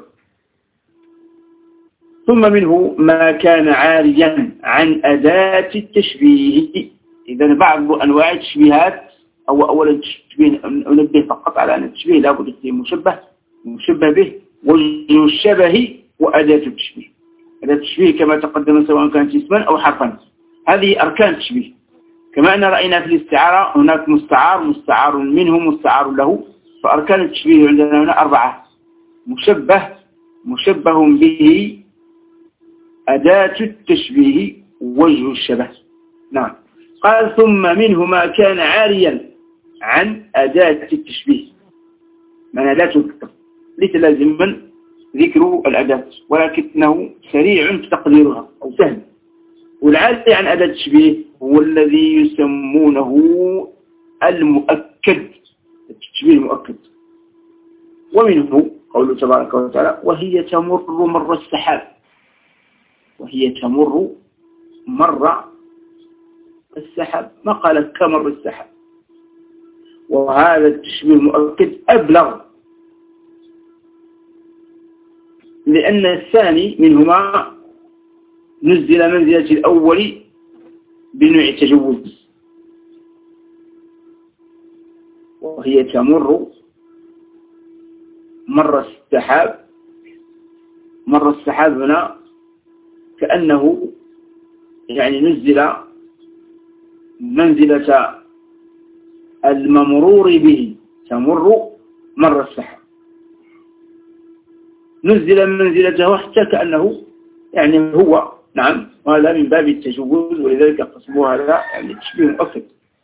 ثم منه ما كان عاريا عن أداة التشبيه. إذا بعض أنواع التشبيهات أو أولا التشبيه ننبه فقط على أن التشبيه لا بد فيه مشبه مشبه به وجه الشبه وأداة التشبيه. أداة التشبيه كما تقدم سواء كانت اسما أو حرفا، هذه أركان التشبيه. كما أن رأينا في الاستعارة هناك مستعار مستعار منه مستعار له. فأركان التشبيه عندنا هنا أربعة: مشبه، مشبه به، أداة التشبيه، وجه الشبه. نعم. قال ثم منه ما كان عاريا عن أداة التشبيه، من لا تذكر، ليس لازما ذكر الأداة ولكنه سريع في تقديرها أو سهل. والعاري عن أداة التشبيه هو الذي يسمونه المؤكد، التشبيه المؤكد. ومنه قوله تبارك وتعالى وهي تمر مر السحاب، وهي تمر مر السحاب، ما قال كمر السحاب. وهذا التشبيه المؤكد أبلغ، لأن الثاني منهما نزل منزلة الأول بنوع التجوز. وهي تمر مر السحاب، مر السحاب هنا كأنه يعني نزل منزلة الممرور به، تمر مر السحاب، نزل منزلته حتى كأنه يعني هو. نعم. وهذا من باب التجوز، ولذلك قسموه هذا يعني تشبيه مؤكد.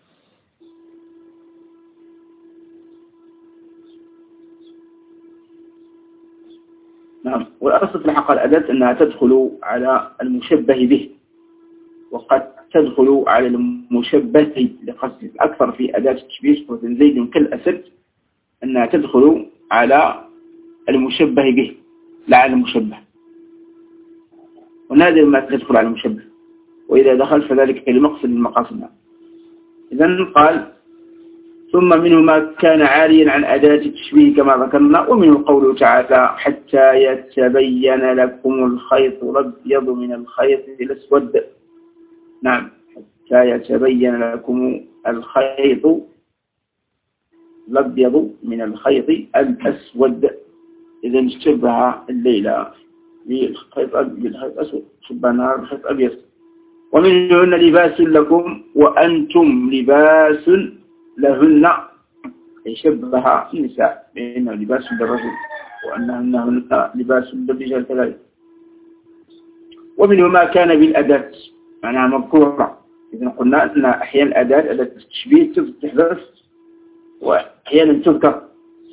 نعم. والأصل في الحقيقة الأداة أنها تدخل على المشبه به، وقد تدخل على المشبه لقصد الأكثر في أداة التشبيه زيد كالأسد، أنها تدخل على المشبه به لا على المشبه، ونادر ما تدخل على المشبه، وإذا دخل فذلك لمقصد من مقاصدنا. إذن قال ثم منه ما كان عاريا عن أداة التشبيه كما ذكرنا. ومنه قوله تعالى حتى يتبين لكم الخيط الأبيض من الخيط الأسود. نعم. حتى يتبين لكم الخيط الأبيض من الخيط الأسود. إذا شبه الليل بالخيط الأسود، شبه النهار بالخيط الأبيض. ومنهن لباس لكم وأنتم لباس لهن، أي شبه النساء بأنه لباس للرجل وأنهن لباس للرجال كذلك. ومنه ما كان بالأداة معناها مذكورة. إذن قلنا أن أحيانا الأداة أداة التشبيه تحذف وأحيانا تذكر،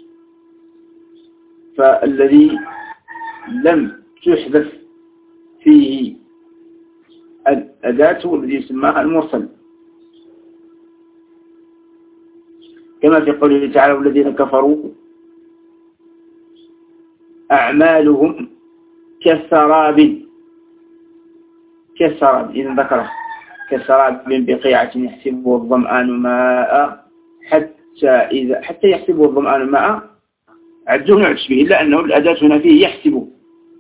فالذي لم تحذف فيه الأداة والذي يسمى المرسل، كما في قوله تعالى والذين كفروا أعمالهم كسراب، كسراب إذن ذكره كسراب بقيعة يحسبه الظمآن ماء حتى إذا حتى يحسبه الظمآن ماء عدوه نوع تشبيه، إلا أنه الأداة هنا فيه يحسبه،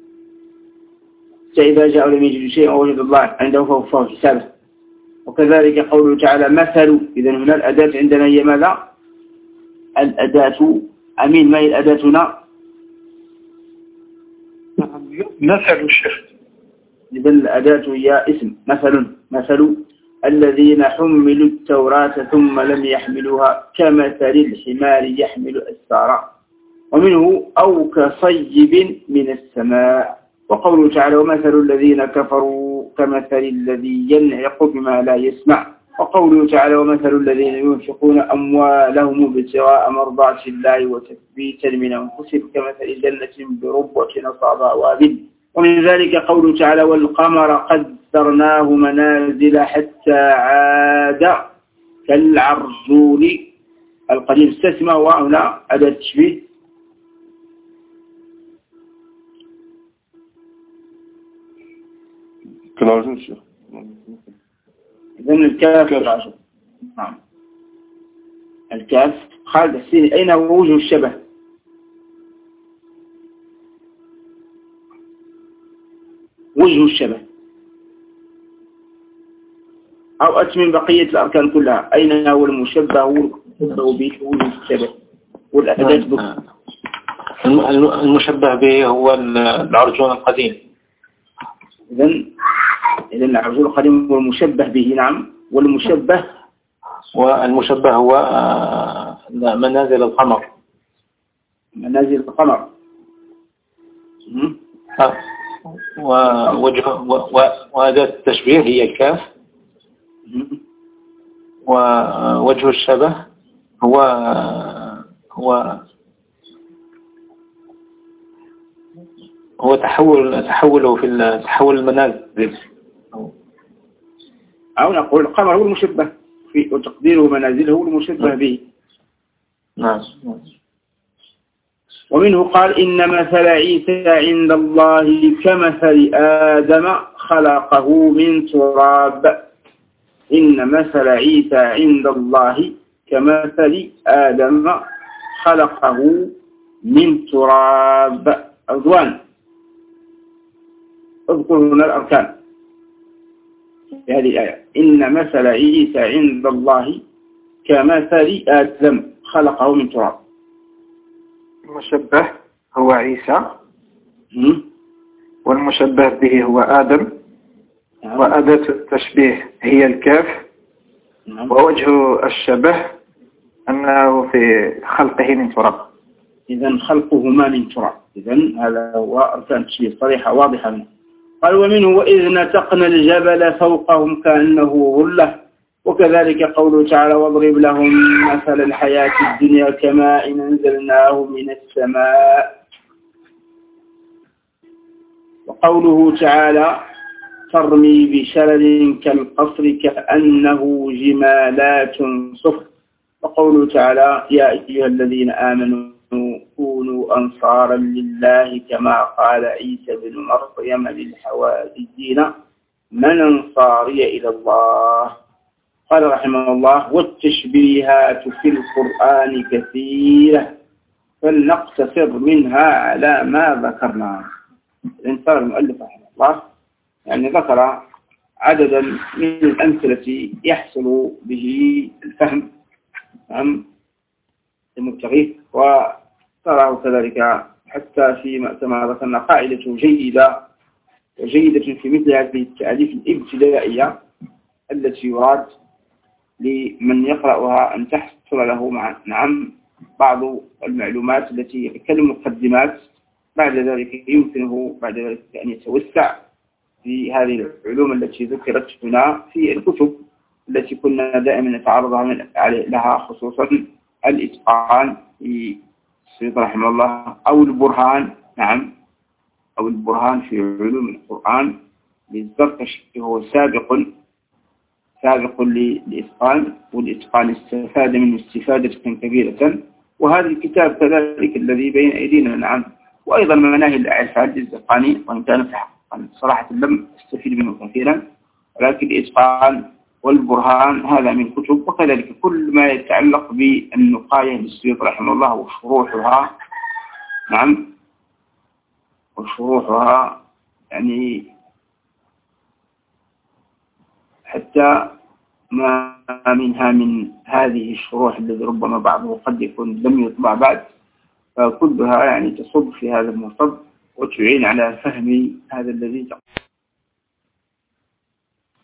فإذا جاءوا لم يجدوا شيئا ووجد الله عنده فوفاه حسابه. وكذلك قوله تعالى مثل، إذن هنا الأداة عندنا هي ماذا؟ الأداة أمين. ما هي الأداة هنا؟ مثل الشيخ إذا الأداة هي اسم. مثل مثل الذين حملوا التوراة ثم لم يحملوها كمثل الحمار يحمل أسفارا. ومنه أو كصيب من السماء. وقوله تعالى ومثل الذين كفروا كمثل الذي ينعق بما لا يسمع. وقوله تعالى ومثل الذين ينفقون أموالهم ابتغاء مرضات الله وتثبيتا من أنفسهم كمثل جنة بربوة أصابها وابل. ومن ذلك قوله تعالى والقمر قدرناه منازل حتى عاد كالعرجون القديم. استثنى وهنا أداة تشبيه. كالعرجون شيخ. إذن الكاف كالعرجون. نعم. الكاف. خالد السيني أين هو وجه الشبه؟ وجه الشبه أو أتمن بقية الأركان كلها. أين هو المشبه به وجه الشبه والأداة بك؟ المشبه به هو العرجون القديم. إذن إذن العرجون القديم هو المشبه به. نعم. والمشبه والمشبه هو منازل القمر. منازل القمر. ووجه وأداة التشبيه هي الكاف. ووجه الشبه هو هو هو تحول تحوله في تحول المنازل أو نقول القمر هو المشبه في وتقديره منازله هو المشبه به. نعم. ومنه قال إن مثل عيسى عند الله كمثل آدم خلقه من تراب. إن مثل عيسى عند الله كمثل آدم خلقه من تراب. أرضوان اذكر هنا الأركان في هذه الآية. إن مثل عيسى عند الله كمثل آدم خلقه من تراب. المشبه هو عيسى والمشبه به هو آدم. وأداة التشبيه هي الكاف. ووجه الشبه أنه في خلقه من تراب. إذن خلقهما من تراب. إذن هذا هو أركان التشبيه صريحة واضحة منه. قال ومنه وإذ نتقنا الجبل فوقهم كأنه ظلة. وكذلك قوله تعالى واضرب لهم مثل الحياة الدنيا كماء أنزلناه من السماء. وقوله تعالى ترمي بشرر كالقصر كأنه جمالات صفر. وقوله تعالى يا أيها الذين آمنوا كونوا أنصارا لله كما قال عيسى بن مريم للحواريين من أنصاري إلى الله. قال رحمه الله والتشبيهات في القرآن كثيرة فلنقتصر منها على ما ذكرنا. الإنسان المؤلف رحمه الله يعني ذكر عددا من الأمثلة يحصل به الفهم عن المبتغي. وتراه كذلك حتى في كما ذكرنا قاعدة جيدة وجيدة في مثل هذه التأليف الابتدائية التي يراد لمن يقرأها أن تحصل له مع نعم بعض المعلومات التي كالمقدمات. بعد ذلك يمكنه بعد ذلك أن يتوسع في هذه العلوم التي ذكرت هنا في الكتب التي كنا دائما نتعرض لها خصوصا الإتقان في السيد رحمه الله أو البرهان. نعم أو البرهان في علوم القرآن للزركشي هو سابق سابق للإتقان. والإتقان استفاد منه استفادة كبيرة. وهذا الكتاب كذلك الذي بين أيدينا. نعم. وأيضا مناهل الإعفاد الزقاني وإن كان تحققا صراحة لم استفيد منه كثيرا ولكن الإتقان والبرهان هذا من كتب. وكذلك كل ما يتعلق بالنقاية للسيوط رحمه الله وشروحها. نعم وشروحها يعني حتى ما منها من هذه الشروح الذي ربما بعضه قد يكون لم يطبع بعد فكلها يعني تصب في هذا المصب وتعين على فهم هذا الذي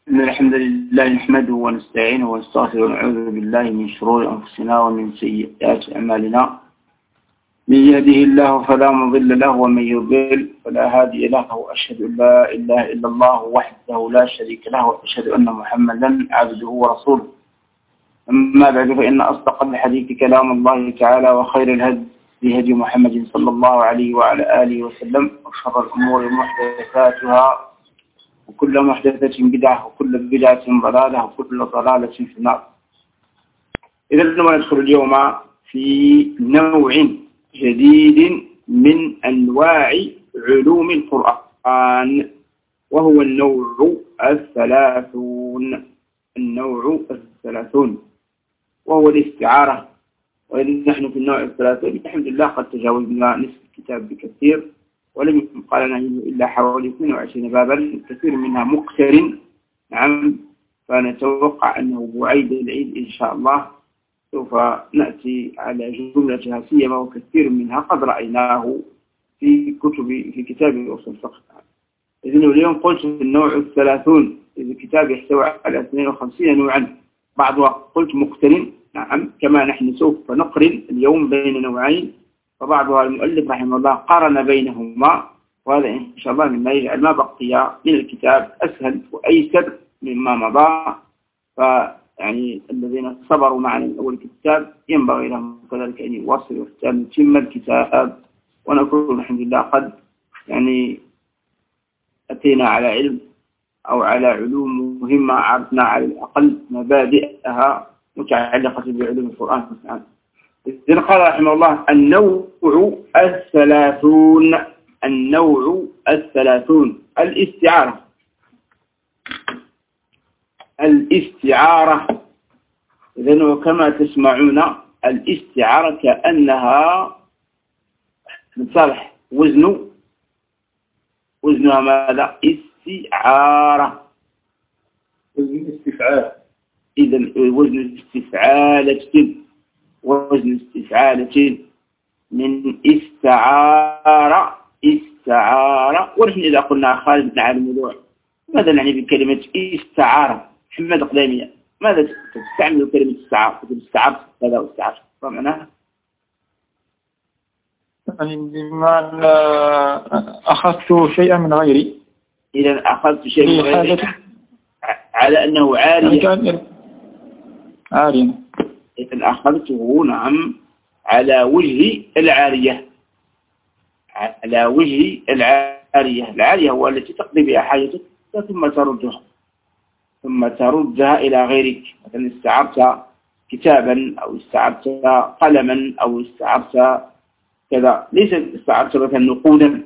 إن الحمد لله نحمده ونستعينه ونستغفره ونعوذ بالله من شرور أنفسنا ومن سيئات أعمالنا. من يهده الله فلا مضل له ومن يضلل فلا هادي له، وأشهد أن لا إله إلا الله وحده لا شريك له، وأشهد أن محمدا عبده ورسوله. أما بعد، فإن أصدق الحديث كلام الله تعالى، وخير الهدي هدي محمد صلى الله عليه وعلى آله وسلم، وشر الأمور محدثاتها، وكل محدثة بدعة، وكل بدعة ضلالة، وكل ضلالة في النار. إذا ندخل اليوم في نوع جديد من أنواع علوم القرآن، وهو النوع الثلاثون النوع الثلاثون وهو الاستعارة. وإذا نحن في النوع الثلاثون الحمد لله قد تجاوزنا نصف الكتاب بكثير، ولم يبقى لنا إلا حوالي اثنين وعشرين بابا، كثير منها مقترن. نعم، فنتوقع أنه بعيد العيد إن شاء الله سوف نأتي على جملتها، سيما وكثير منها قد رأيناه في كتب في كتاب أصول الفقه. إذن اليوم قلت في النوع الثلاثون، إذا الكتاب يحتوي على اثنين وخمسين نوعا، بعضها قلت مقترن. نعم، كما نحن سوف نقرن اليوم بين نوعين، فبعضها المؤلف رحمه الله قارن بينهما، وهذا إن شاء الله مما يجعل ما بقي من الكتاب أسهل وأيسر مما مضى. فيعني الذين صبروا معنا من أول الكتاب ينبغي لهم كذلك أن يواصلوا حتى نتم الكتاب، ونكون الحمد لله قد يعني أتينا على علم أو على علوم مهمة، عرفنا على الأقل مبادئها متعلقة بعلوم القرآن. إذن قال رحمه الله النوع الثلاثون النوع الثلاثون الاستعارة. الاستعارة إذن وكما تسمعون الاستعارة كأنها مصطلح وزن وزنها ماذا؟ استعارة، وزن استفعال. إذن وزن استفعالة وزن استفعالة من استعارة استعارة. ونحن إذا قلنا خالد على الموضوع ماذا نعني بكلمة استعارة؟ محمد قدامية ماذا تستعمل كلمة استعارة؟ استعارة كذا واستعارة فمعناها يعني بمعنى أخذت شيئا من غيري. إذا أخذت شيئا من غيري على أنه عارية عارية. إذا أخذته نعم على وجه العارية على وجه العارية. العارية هو التي تقضي بها حاجتك ثم تردها ثم تردها إلى غيرك. مثلا استعرت كتابا أو استعرت قلما أو استعرت كذا، ليس استعرت مثلا نقودا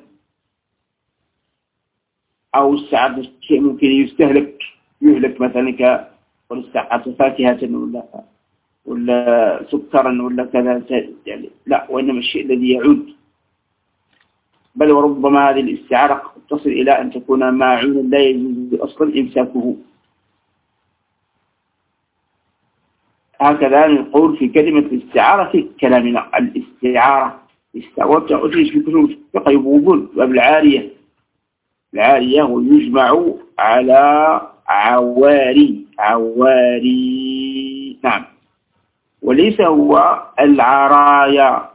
أو استعرت شيء ممكن يستهلك يهلك مثلا ك واستعرت فاكهة ولا ولا سكرا ولا كذا، يعني لا، وإنما الشيء الذي يعود. بل وربما هذه الاستعارة تصل إلى أن تكون ماعونا لا يجوز أصلا إمساكه. هكذا نقول في كلمة الاستعارة في كلامنا. الاستعارة استعارة أدرج في كتب الفقه يبوبون باب العارية. العارية ويجمع على عواري عواري نعم، وليس هو العرايا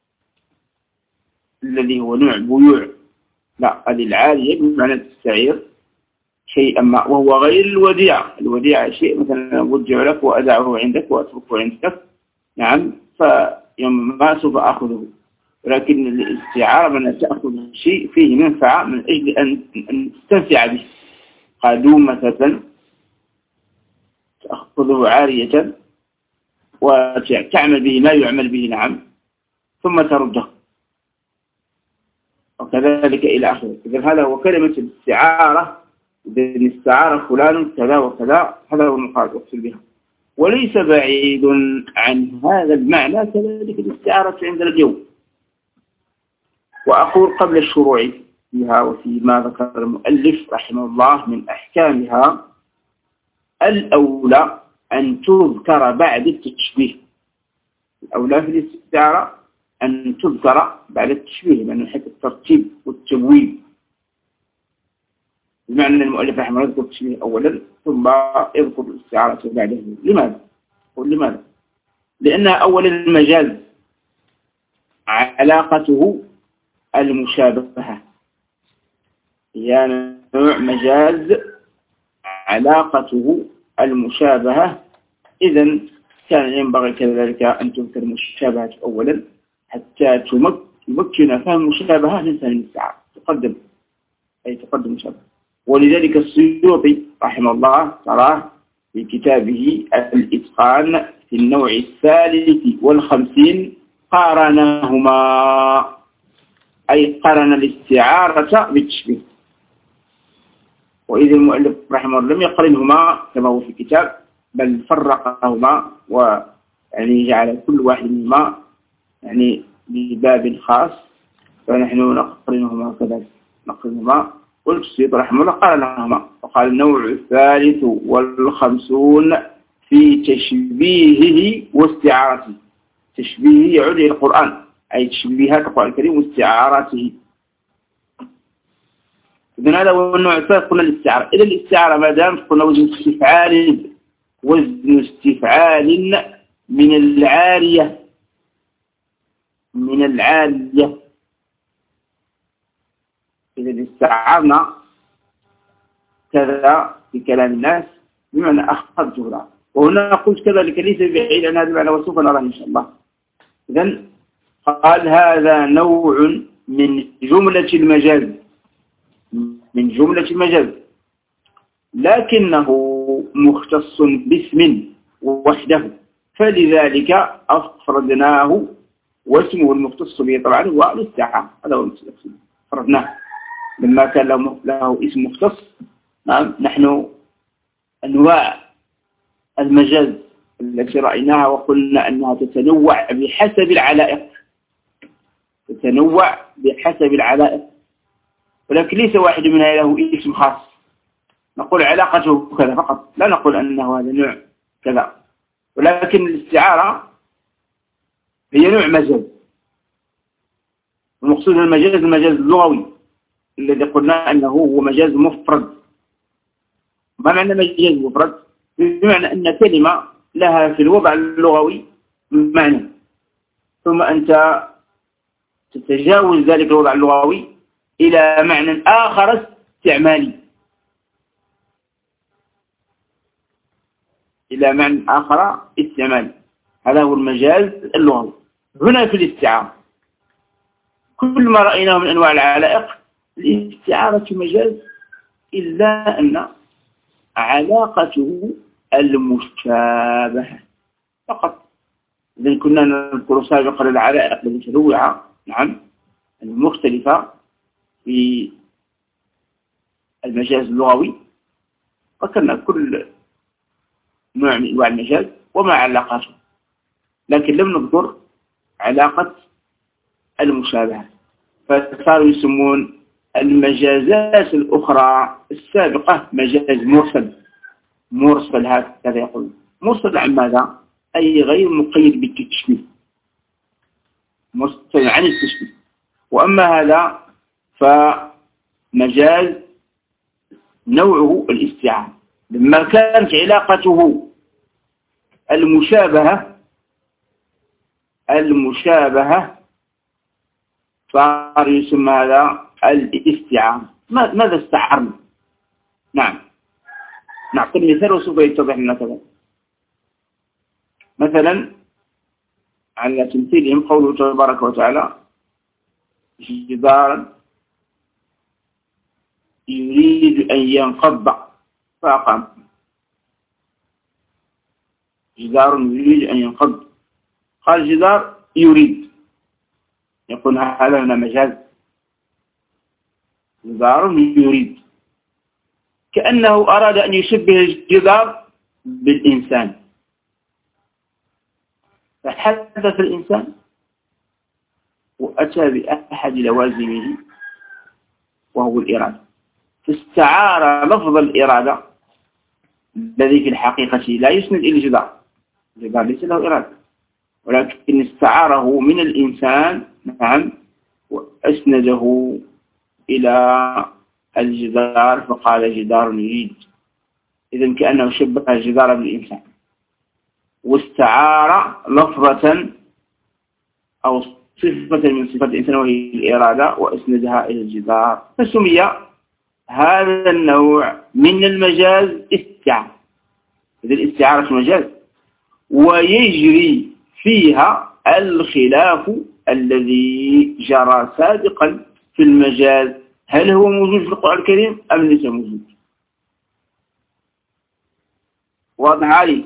الذي هو نوع بيوع، لا، هذه العارية بمعنى تستعير شيئا ما، وهو غير الوديعة. الوديعة شيء مثلا ودع لك وأدعه عندك وأتركه عندك، نعم، فيوم ما سوف أخذه. ولكن الاستعارة من تأخذ شيء فيه منفعة من أجل أن تستنفع به. قدومة تأخذه عارية وتعمل به ما يعمل به، نعم، ثم ترده، وكذلك إلى آخره. إذن هذا هو كلمة الاستعارة. إذن استعار فلان كذا وكذا، هذا هو المقال يقصد بها. وليس بعيد عن هذا المعنى كذلك الاستعارة عندنا اليوم. وأقول قبل الشروع فيها وفي ما ذكر المؤلف رحمه الله من أحكامها، الأولى أن تذكر بعد التشبيه. الأولى في الاستعارة أن تذكر بعد التشبيه، لأنه حتى الترتيب والتبويب بمعنى أن المؤلف رحمه الله يذكر التشبيه أولا ثم يذكر الاستعارة بعده. لماذا؟ قل لماذا؟ لأن أولا المجاز علاقته المشابهة، يعني نوع مجاز علاقته المشابهة. إذن كان ينبغي كذلك أن تذكر المشابهة أولا حتى تمكن فهم المشابهة من فهم الاستعارة، تقدم أي تقدم مشابهة. ولذلك السيوطي رحمه الله تراه في كتابه الإتقان في النوع الثالث والخمسين قارنهما، أي قارن الاستعارة بالتشبيه. وإذا المؤلف رحمه الله لم يقرنهما كما هو في الكتاب، بل فرقهما ويعني جعل كل واحد منهما يعني بباب خاص، فنحن نقرنهما كذلك نقرنهما. والسيوطي رحمه الله قال لهما وقال النوع الثالث والخمسون في تشبيهه واستعارته. تشبيهه يعود إلى القرآن، أي تشبيهات القرآن الكريم واستعارته. إذن هذا هو النوع الثالث. قلنا الاستعارة. إذا الاستعارة ما دام قلنا وزن استفعال وزن استفعال من العارية من العالية. إذا استعارنا كذا في كلام الناس بمعنى أخذته له، وهنا قلت كذلك ليس بعيد عن هذا المعنى وسوف نراه إن شاء الله. إذن قال هذا نوع من جملة المجاز من جملة المجاز لكنه مختص باسم وحده، فلذلك أفردناه، واسمه المختص به طبعا هو الاستعارة. هذا هو المقصود، أفردناه لما كان له اسم مختص. نعم، نحن أنواع المجاز التي رأيناها وقلنا أنها تتنوع بحسب العلائق تتنوع بحسب العلائق ولكن ليس واحد منها له اسم خاص نقول علاقته كذا فقط، لا نقول أنه هذا نوع كذا. ولكن الاستعارة هي نوع مجاز، المقصود المجاز المجاز اللغوي الذي قلنا أنه هو مجاز مفرد. ما معنى مجاز مفرد؟ بمعنى أن كلمة لها في الوضع اللغوي معنى، ثم أنت تتجاوز ذلك الوضع اللغوي إلى معنى آخر استعمالي إلى معنى آخر استعمالي هذا هو المجاز اللغوي. هنا في الاستعارة كل ما رأيناه من أنواع العلائق الاستعارة مجاز، إلا أن علاقته المشابهة فقط. إذن كنا نذكر سابقا العلائق المتنوعة نعم المختلفة في المجاز اللغوي، وكنا كل نوع من أنواع المجاز وما علاقاته، لكن لم نذكر علاقة المشابهة، فصاروا يسمون المجازات الأخرى السابقة مجاز مرسل. مرسل هكذا يقول مرسل عن ماذا؟ أي غير مقيد بالتشبيه، مرسل عن التشبيه. وأما هذا فمجاز نوعه الاستعارة، لما كانت علاقته المشابهة المشابهة صار يسمى هذا الاستعارة. ماذا استعرنا؟ نعم، نعطي مثال وسوف يتضح لنا كذلك. مثلا على تمثيلهم قوله تبارك وتعالى جدارا يريد أن ينقض فأقام. جدار يريد أن ينقض، قال جدار يريد، يقول هذا هنا مجاز. جدار يريد كأنه أراد أن يشبه الجدار بالإنسان، فحدث الإنسان وأتى بأحد لوازمه وهو الإرادة، فاستعار لفظ الإرادة الذي في الحقيقة لا يسند إلى الجدار، الجدار ليس له إرادة، ولكن استعاره من الإنسان نعم وأسنده إلى الجدار فقال جدار يريد، إذن كأنه شبه الجدار بالإنسان، واستعار لفظة أو صفة من صفات الإنسان وهي الإرادة وأسندها إلى الجدار، فسمي هذا النوع من المجاز استعارة. إذا الاستعارة مجاز ويجري فيها الخلاف الذي جرى سابقا في المجاز، هل هو موجود في القرآن الكريم أم ليس موجود؟ واضح علي؟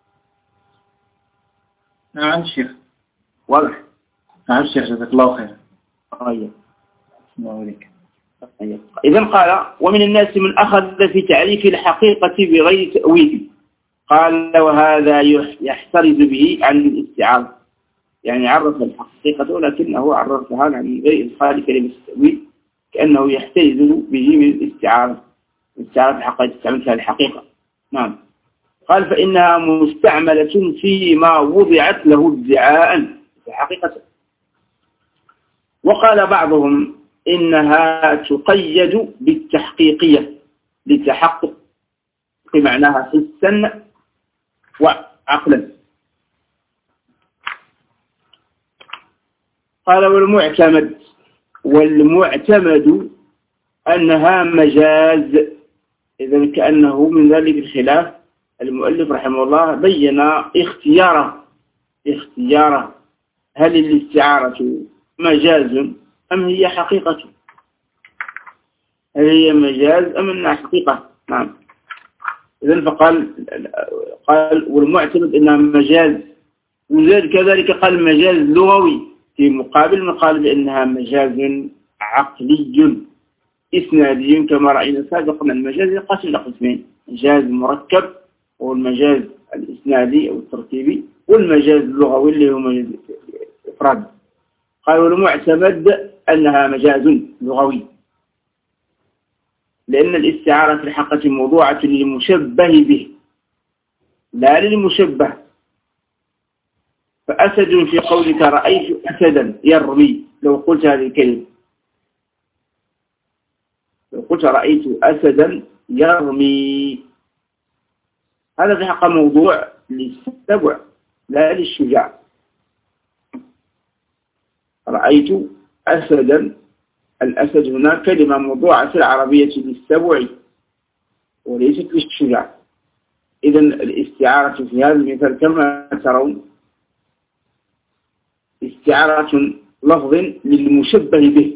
نعم شيخ، واضح. نعم شيخ، جزاك الله خير. أيوة. إذن قال ومن الناس من أخذ في تعريف الحقيقة بغير تأويل، قال وهذا يحترز به عن الاستعارة، يعني عرف الحقيقة ولكنه عرفها عن غير إدخال كلمة التأويل، كأنه يحترز به من الاستعارة، الاستعارة الحقيقة تستعملها الحقيقة. نعم. قال فإنها مستعملة فيما وضعت له ادعاء في حقيقة. وقال بعضهم إنها تقيد بالتحقيقية لتحقق معناها حسا وعقلا. قال والمعتمد والمعتمد أنها مجاز. إذا كأنه من ذلك الخلاف المؤلف رحمه الله بين اختياره اختياره هل الاستعارة مجاز أم هي حقيقة؟ هل هي مجاز أم أنها حقيقة؟ نعم. إذن فقال قال والمعتمد أنها مجاز، وزاد كذلك قال مجاز لغوي في مقابل ما قال بأنها مجاز عقلي إسنادي، كما رأينا سابقا المجاز ينقسم إلى قسمين: مجاز مركب والمجاز الإسنادي أو الترتيبي، والمجاز اللغوي اللي هو مجاز إفراد. قال والمعتمد أنها مجاز لغوي، لأن الاستعارة في الحقيقة موضوعة للمشبه به لا للمشبه. فأسد في قولك رأيت أسدا يرمي، لو قلت هذه الكلمة، لو قلت رأيت أسدا يرمي، هذا في حقيقة موضوع للسبع لا للشجاع. رأيت أسدا، الأسد هنا كلمة موضوعة في العربية للسبع وليست للشجاع. إذن الاستعارة في هذا المثال كما ترون استعارة لفظ للمشبه به.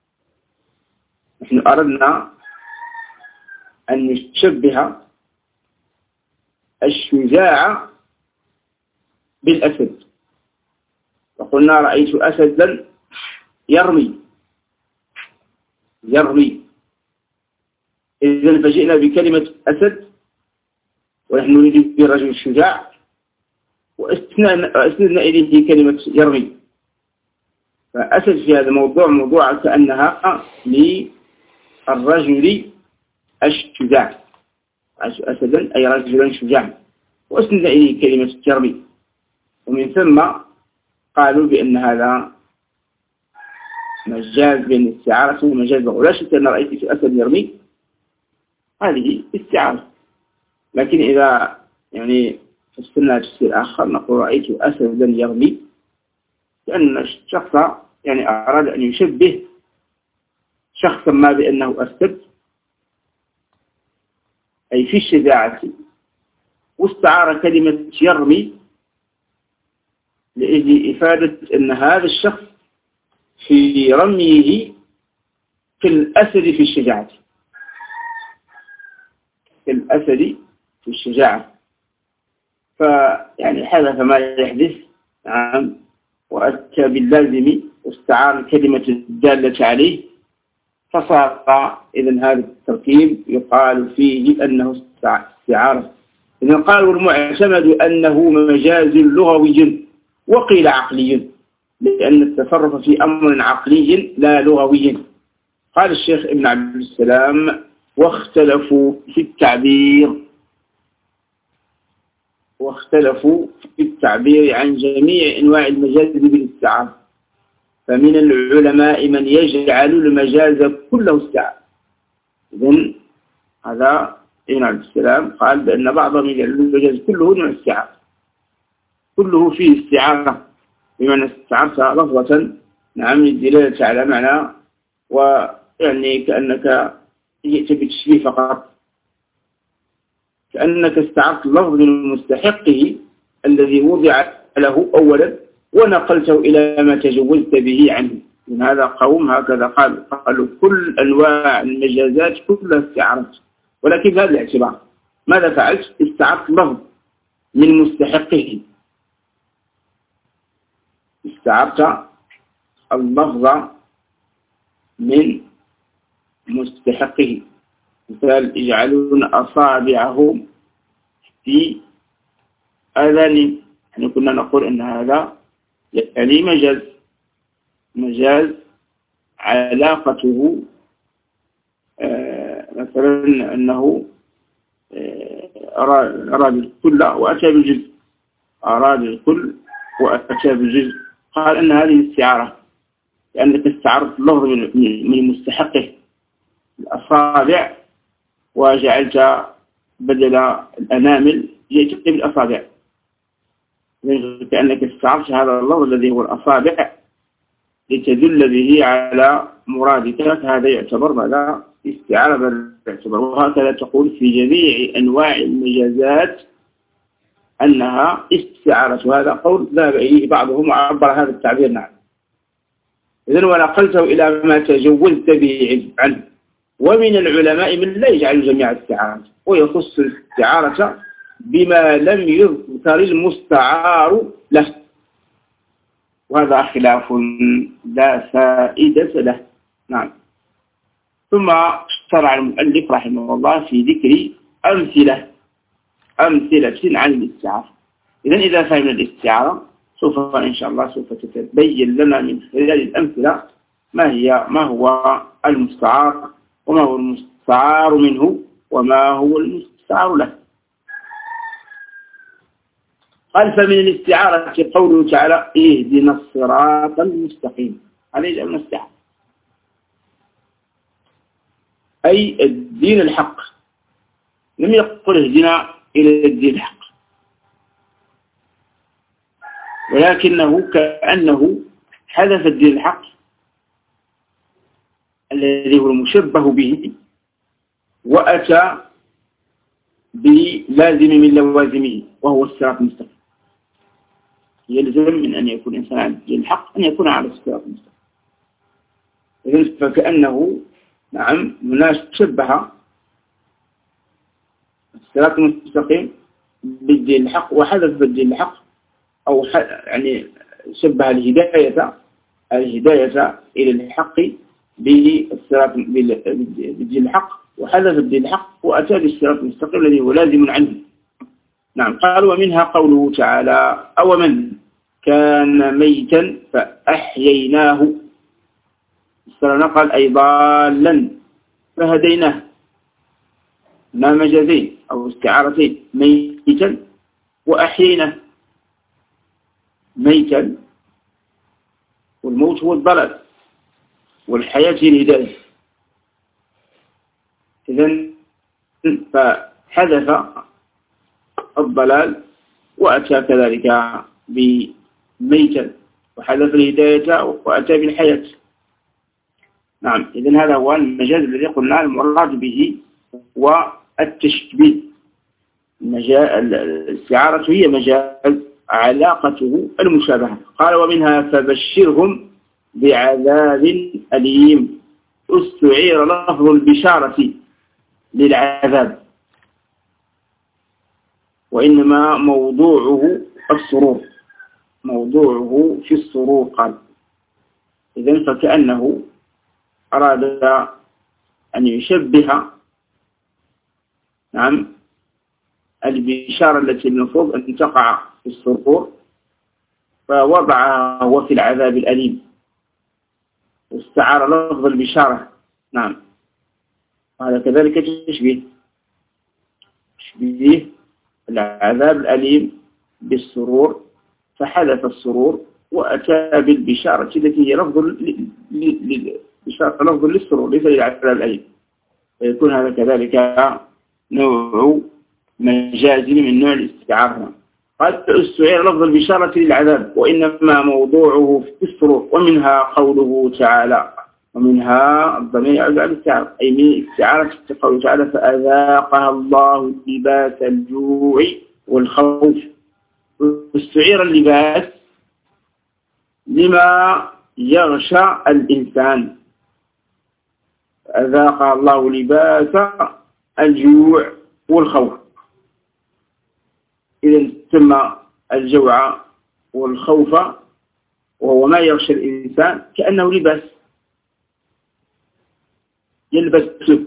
نحن أردنا أن نشبه الشجاع بالأسد، فقلنا رأيت أسدا يرمي يرمي إذن فجئنا بكلمة أسد ونحن نريد بالرجل الشجاع، وأسندنا إليه كلمة يرمي. فأسد في هذا الموضوع موضوع كأنها للرجل الشجاع، أسدا أي رجلا شجاعا، وأسندنا إليه كلمة يرمي، ومن ثم قالوا بأن هذا مجاز بين الاستعارة ومجاز لغوي. لا شك أن رأيت في أسد يرمي هذه استعارة، لكن إذا يعني فسرنا تفسير آخر نقول رأيت أسدا يرمي، لأن الشخص يعني أراد أن يشبه شخصا ما بأنه أسد أي في الشجاعة، واستعار كلمة يرمي لأجل إفادة أن هذا الشخص في رميه كالأسد في الشجاعة، كالأسد في الشجاعة. فيعني حدث ما يحدث. نعم. وأتى باللازم واستعار كلمة الدالة عليه، فصار إذن هذا التركيب يقال فيه أنه استعارة. إذن قالوا المعتمد أنه مجاز لغوي وقيل عقلي، لأن التصرف في أمر عقلي لا لغوي. قال الشيخ ابن عبد السلام واختلفوا في التعبير واختلفوا في التعبير عن جميع أنواع المجاز بالاستعارة، فمن العلماء من يجعل المجاز كله استعارة، إذن هذا ابن عبد السلام قال بأن بعضهم يجعل المجاز كله من الاستعارة، كله فيه استعارة، بمعنى استعرت لفظة نعم للدلالة على معنى، ويعني كأنك جئت بتشبيه فقط، كأنك استعرت اللفظ من مستحقه الذي وضع له أولا ونقلته إلى ما تجوزت به عنه. من هذا قوم هكذا قالوا قالوا كل أنواع المجازات كلها استعارت، ولكن بهذا الاعتبار ماذا فعلت؟ استعرت لفظ من مستحقه، استعرت اللفظ من مستحقه. مثال يجعلون أصابعهم في آذانهم، يعني كنا نقول أن هذا يعني مجاز، مجاز علاقته آه مثلا أنه آه أراد الكل وأتى بالجزء، أراد الكل وأتى بالجزء. قال أن هذه استعارة لأنك استعرت اللفظ من مستحقه الأصابع وجعلت بدل الأنامل يأتي بالأصابع، كأنك استعرت هذا اللفظ الذي هو الأصابع لتدل به على مرادك، هذا يعتبر ماذا؟ استعارة بالاعتبار. وهكذا تقول في جميع أنواع المجازات أنها استعارة، هذا قول ذهب إليه بعضهم وعبر هذا التعبير نعم. إذن ونقلته إلى ما تجوزت به عنه. ومن العلماء من لا يجعل جميع الاستعارات ويخص الاستعارة بما لم يذكر المستعار له، وهذا خلاف لا فائدة له. نعم. ثم شرع المؤلف رحمه الله في ذكر أمثلة أمثلة عن الاستعارة. إذن إذا فهمنا الاستعارة سوف إن شاء الله سوف تتبين لنا من خلال الأمثلة ما هي ما هو المستعار وما هو المستعار منه وما هو المستعار له. قال فمن الاستعارة قوله تعالى اهدنا الصراط المستقيم، هذا يجعل من الاستعارة أي الدين الحق، لم يقل اهدنا إلى الدين الحق، ولكنه كأنه حذف الدين الحق الذي هو المشبه به وأتى بلازم من لوازمه وهو الصراط المستقيم. يلزم من أن يكون إنسان على الدين الحق أن يكون على الصراط المستقيم. إذن فكأنه نعم مناش شبه الصراط المستقيم بالدين الحق وحذف بالدين الحق، أو يعني شبه الهداية الهداية إلى الحق بالصراط بالدين الحق وحذف الدين الحق وأتى بالصراط المستقيم الذي هو لازم عنه. نعم. قال ومنها قوله تعالى أو من كان ميتا فأحييناه، نقل أي ضالا فهديناه، ما مجازين أو استعارتين، ميتا وأحييناه. ميتا والموت هو الضلال والحياة هي الهداية. إذن فحذف الضلال وأتى كذلك بميتا وحذف الهداية وأتى بالحياة. نعم. إذن هذا هو المجاز الذي قلنا المراد به والتشبيه. الاستعارة هي مجاز علاقته المشابهة. قال ومنها فبشرهم بعذاب أليم، استعير لفظ البشارة للعذاب وإنما موضوعه السرور، موضوعه في السرور. قال إذن فكأنه أراد أن يشبه نعم البشارة التي المفروض أن تقع في السرور فوضعها هو في العذاب الأليم، واستعار لفظ البشارة. نعم. هذا كذلك تشبيه تشبيه العذاب الأليم بالسرور، فحدث السرور وأتى بالبشارة التي هي لفظ لفظ للسرور ليس للعذاب الأليم. ويكون هذا كذلك نوع مجاز من نوع الاستعارة. قد استعير لفظ البشارة للعذاب وإنما موضوعه في السرور، ومنها قوله تعالى ومنها الضمير يعود على الاستعارة أي من استعارة قوله تعالى فأذاقها الله لباس الجوع والخوف. استعير اللباس لما يغشى الإنسان، فأذاقها الله لباس الجوع والخوف. إذا ثم الجوع والخوف وهو ما يغشى الإنسان كأنه لباس يلبسه.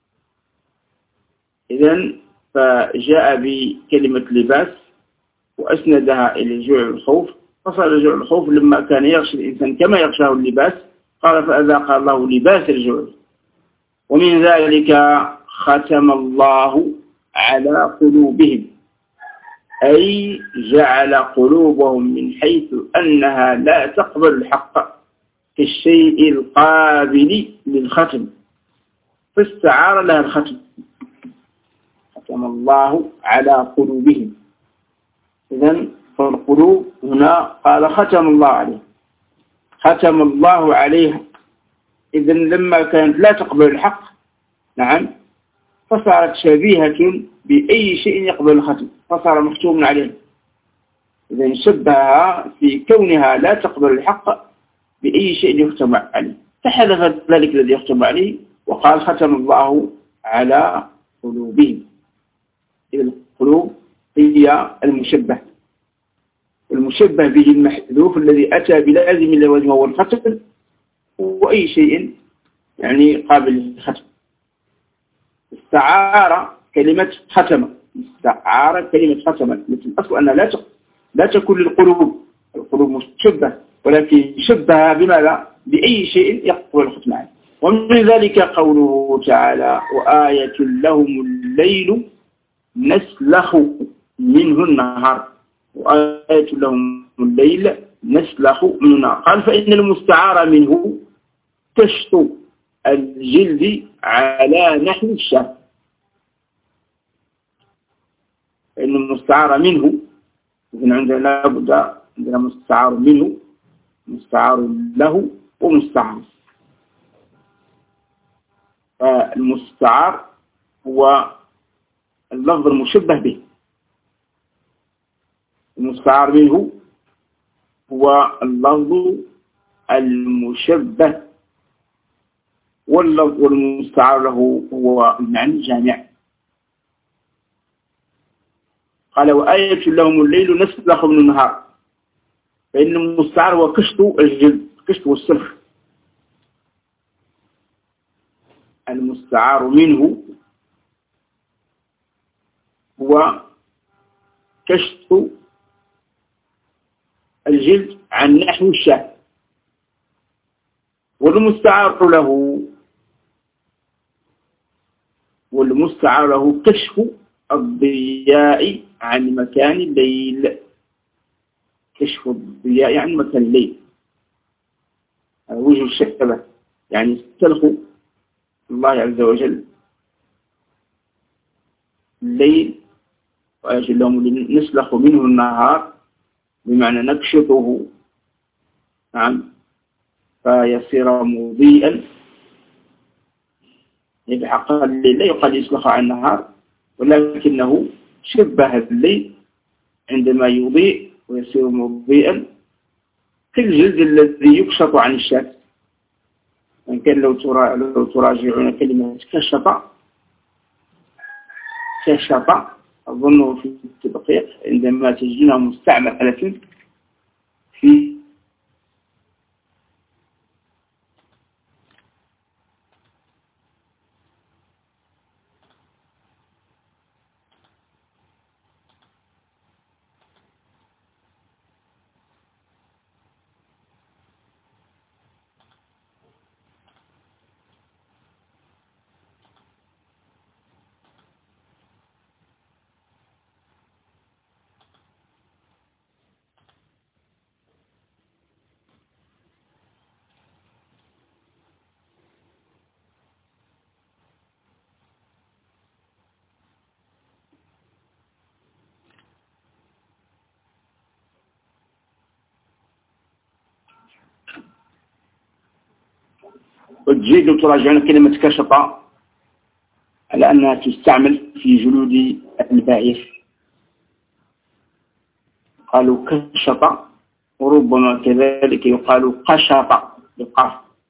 إذن فجاء بكلمة لباس وأسندها إلى الجوع والخوف، فصار الجوع والخوف لما كان يغشى الإنسان كما يغشاه اللباس، قال فأذاق الله لباس الجوع. ومن ذلك ختم الله على قلوبهم، أي جعل قلوبهم من حيث أنها لا تقبل الحق كالشيء القابل للختم، فاستعار لها الختم. ختم الله على قلوبهم. إذن فالقلوب هنا قال ختم الله عليه، ختم الله عليها. إذن لما كانت لا تقبل الحق نعم فصارت شبيهة بأي شيء يقبل الختم، فصار مختوم عليه. إذن شبهها في كونها لا تقبل الحق بأي شيء يختم عليه، فحذف ذلك الذي يختم عليه وقال ختم الله على قلوبهم. إذن القلوب هي المشبه، المشبه به المحذوف الذي أتى بلازم اللوازم هو الختم وأي شيء يعني قابل للختم. استعار كلمة ختم، استعار كلمة ختم مثل الأصل أنها لا لا تكون للقلوب، القلوب مشبه، ولكن شبه بماذا؟ بأي شيء يقبل الختم عنه. ومن ذلك قوله تعالى وآية لهم الليل نسلخ منه النهار، وآية لهم الليل نسلخ منه النهار. قال فإن المستعار منه تشط الجلد على نحو الشهر. فإن المستعار منه إذن عندنا لابد عندنا مستعار منه، مستعار له، ومستعار. فالمستعار هو اللفظ المشبه به، المستعار منه هو اللفظ المشبه، واللفظ والمستعار له هو المعنى الجامع. قال وآية لهم الليل نسلخ من النهار، فإن المستعار هو كشف الجلد، كشف والسلخ. المستعار منه هو كشف الجلد عن نحو الشهر، والمستعار له والمستعار له كشف الضياء عن مكان الليل، كشف الضياء عن مكان الليل، وجه الشبه يعني استلخ الله عز وجل الليل وأجل لهم نسلخ منه النهار، بمعنى نكشطه نعم فيصير مضيئا. بحق الليل لا يقال يسلخ عن النهار، ولكنه شبه الليل عندما يضيء ويصير مضيئا كالجلد الذي يكشط عن الشمس. إن كان لو لو تراجعون كلمة كشط كشط أظن في التدقيق عندما تجدونها مستعملة في وتجد لو تراجعون كلمة كشط على أنها تستعمل في جلود البعير، قالوا كشط، وربما كذلك يقال قشط بالقاف.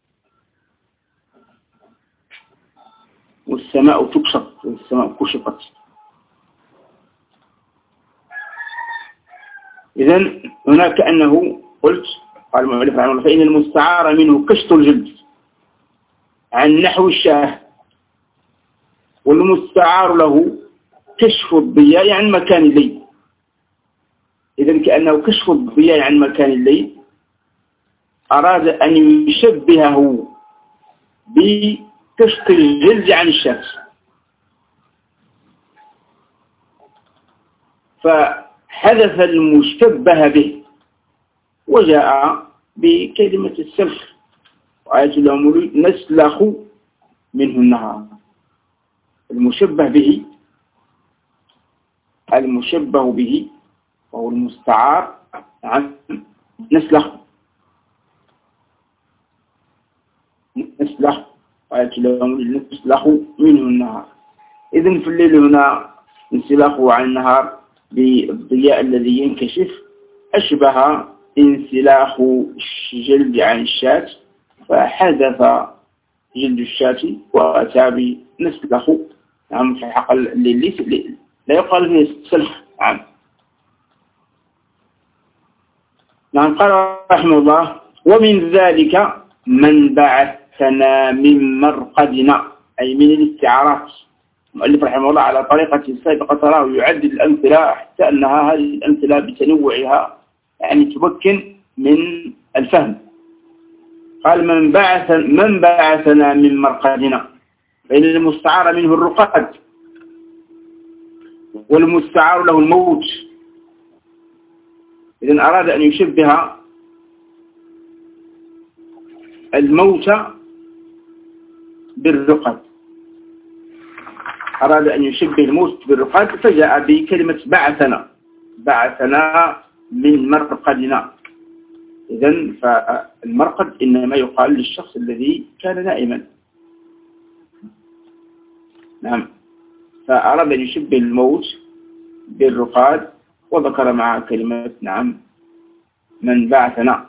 والسماء تكشط، والسماء كشطت. إذن هنا كأنه قلت قال المؤلف رحمه الله فإن المستعار منه كشط الجلد عن نحو الشاه، والمستعار له كشف الضياء عن مكان الليل. إذن كأنه كشف الضياء عن مكان الليل أراد أن يشبهه بكشف الجلد عن الشمس، فحذف المشبه به وجاء بكلمة السلخ، وآية الأمور نسلخ منه النهار. المشبه به المشبه به وهو المستعار عن نسلخ نسلخ آية الأمور نسلخ منه النهار. إذن في الليل هنا انسلاخه عن النهار بالضياء الذي ينكشف أشبه انسلاخ الجلد عن الشاة، فحذف جلد الشاة وأتى بنسلخ. نعم في حق الليل لا يقال فيه سلخ. نعم نعم قال رحمه الله ومن ذلك من بعثنا من مرقدنا، أي من الاستعارات. المؤلف رحمه الله على طريقة السابقة تراه يعدد الأمثلة حتى أنها هذه الأمثلة بتنوعها يعني تمكن من الفهم. قال من بعث من بعثنا من مرقدنا، فإن المستعار منه الرقاد، والمستعار له الموت. إذن أراد أن يشبه الموت بالرقاد، أراد أن يشبه الموت بالرقاد فجاء بكلمة بعثنا بعثنا من مرقدنا. إذن فالمرقد إنما يقال للشخص الذي كان نائما. نعم فأراد أن يشبه الموت بالرقاد وذكر معها كلمة نعم من بعثنا.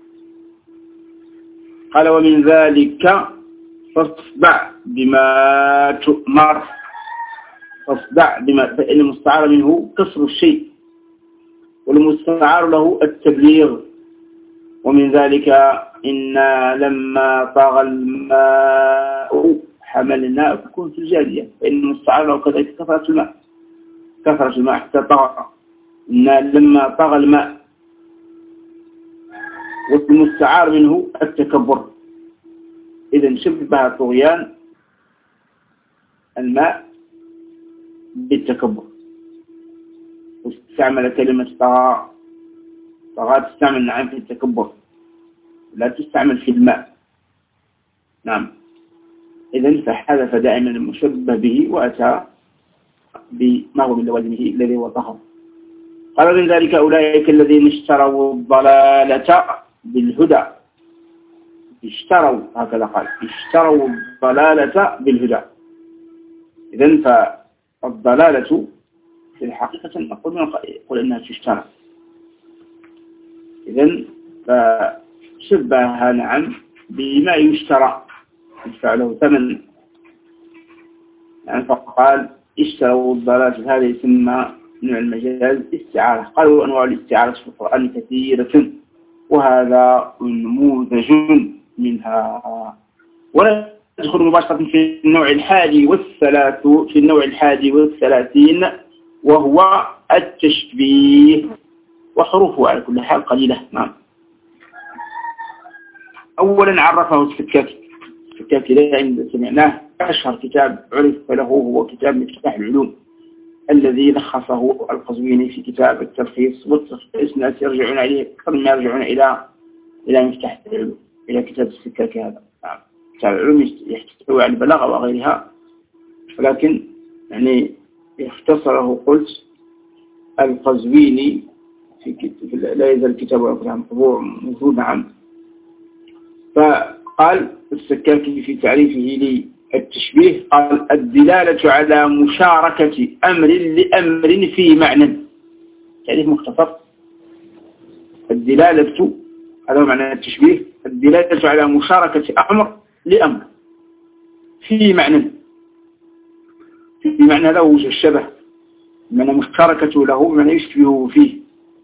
قال ومن ذلك فاصدع بما تؤمر. فاصدع بما، فإن المستعار منه كسر الشيء، والمستعار له التبليغ. ومن ذلك إنا لما طغى الماء حملناكم في الجارية، فإن المستعار له كذلك كثرة الماء كثرة الماء حتى طغى. إنا لما طغى الماء. والمستعار منه التكبر، إذا شبه طغيان الماء بالتكبر، واستعمل كلمة طغى. طغى تستعمل نعم في التكبر، لا تستعمل في الماء. نعم إذن فحذف دائما المشبه به وأتى بما هو من لوازمه الذي هو طهر. قال من ذلك أولئك الذين اشتروا الضلالة بالهدى. اشتروا هكذا قال اشتروا الضلالة بالهدى. إذن فالضلالة في الحقيقة نقول نقول إنها تشترى. إذن فشبهها نعم بما يشترى يدفع له ثمن، يعني فقال اشتروا الضلالة. هذا يسمى نوع المجاز استعارة. قالوا أنواع الاستعارة في القرآن كثيرة، وهذا نموذج منها. ولا ندخل مباشرة في النوع الحادي والثلاث في النوع الحادي والثلاثين وهو التشبيه، وحروفه على كل حال قليلة. نعم أولا عرفه السكاكي. السكاكي لا عند سمعناه أشهر كتاب عرف له هو كتاب مفتاح العلوم، الذي لخصه القزويني في كتاب التلخيص والتلخيص. الناس يرجعون إليه أكثر ما يرجعون إلى إلى مفتاح العلوم، إلى كتاب السكاكي هذا. نعم كتاب العلوم يحتوي على البلاغة وغيرها، ولكن يعني اختصره قلت القزويني في كتاب لا يزال الكتاب مطبوع موجود. نعم قال السكاكي في تعريفه للتشبيه قال الدلالة على مشاركة أمر لأمر في معنى. تعريف مختصر: الدلالة، هذا معنى التشبيه، الدلالة على مشاركة أمر لأمر في معنى. في معنى له وجه الشبه، معنى مشاركته له، معنى يشبهه فيه.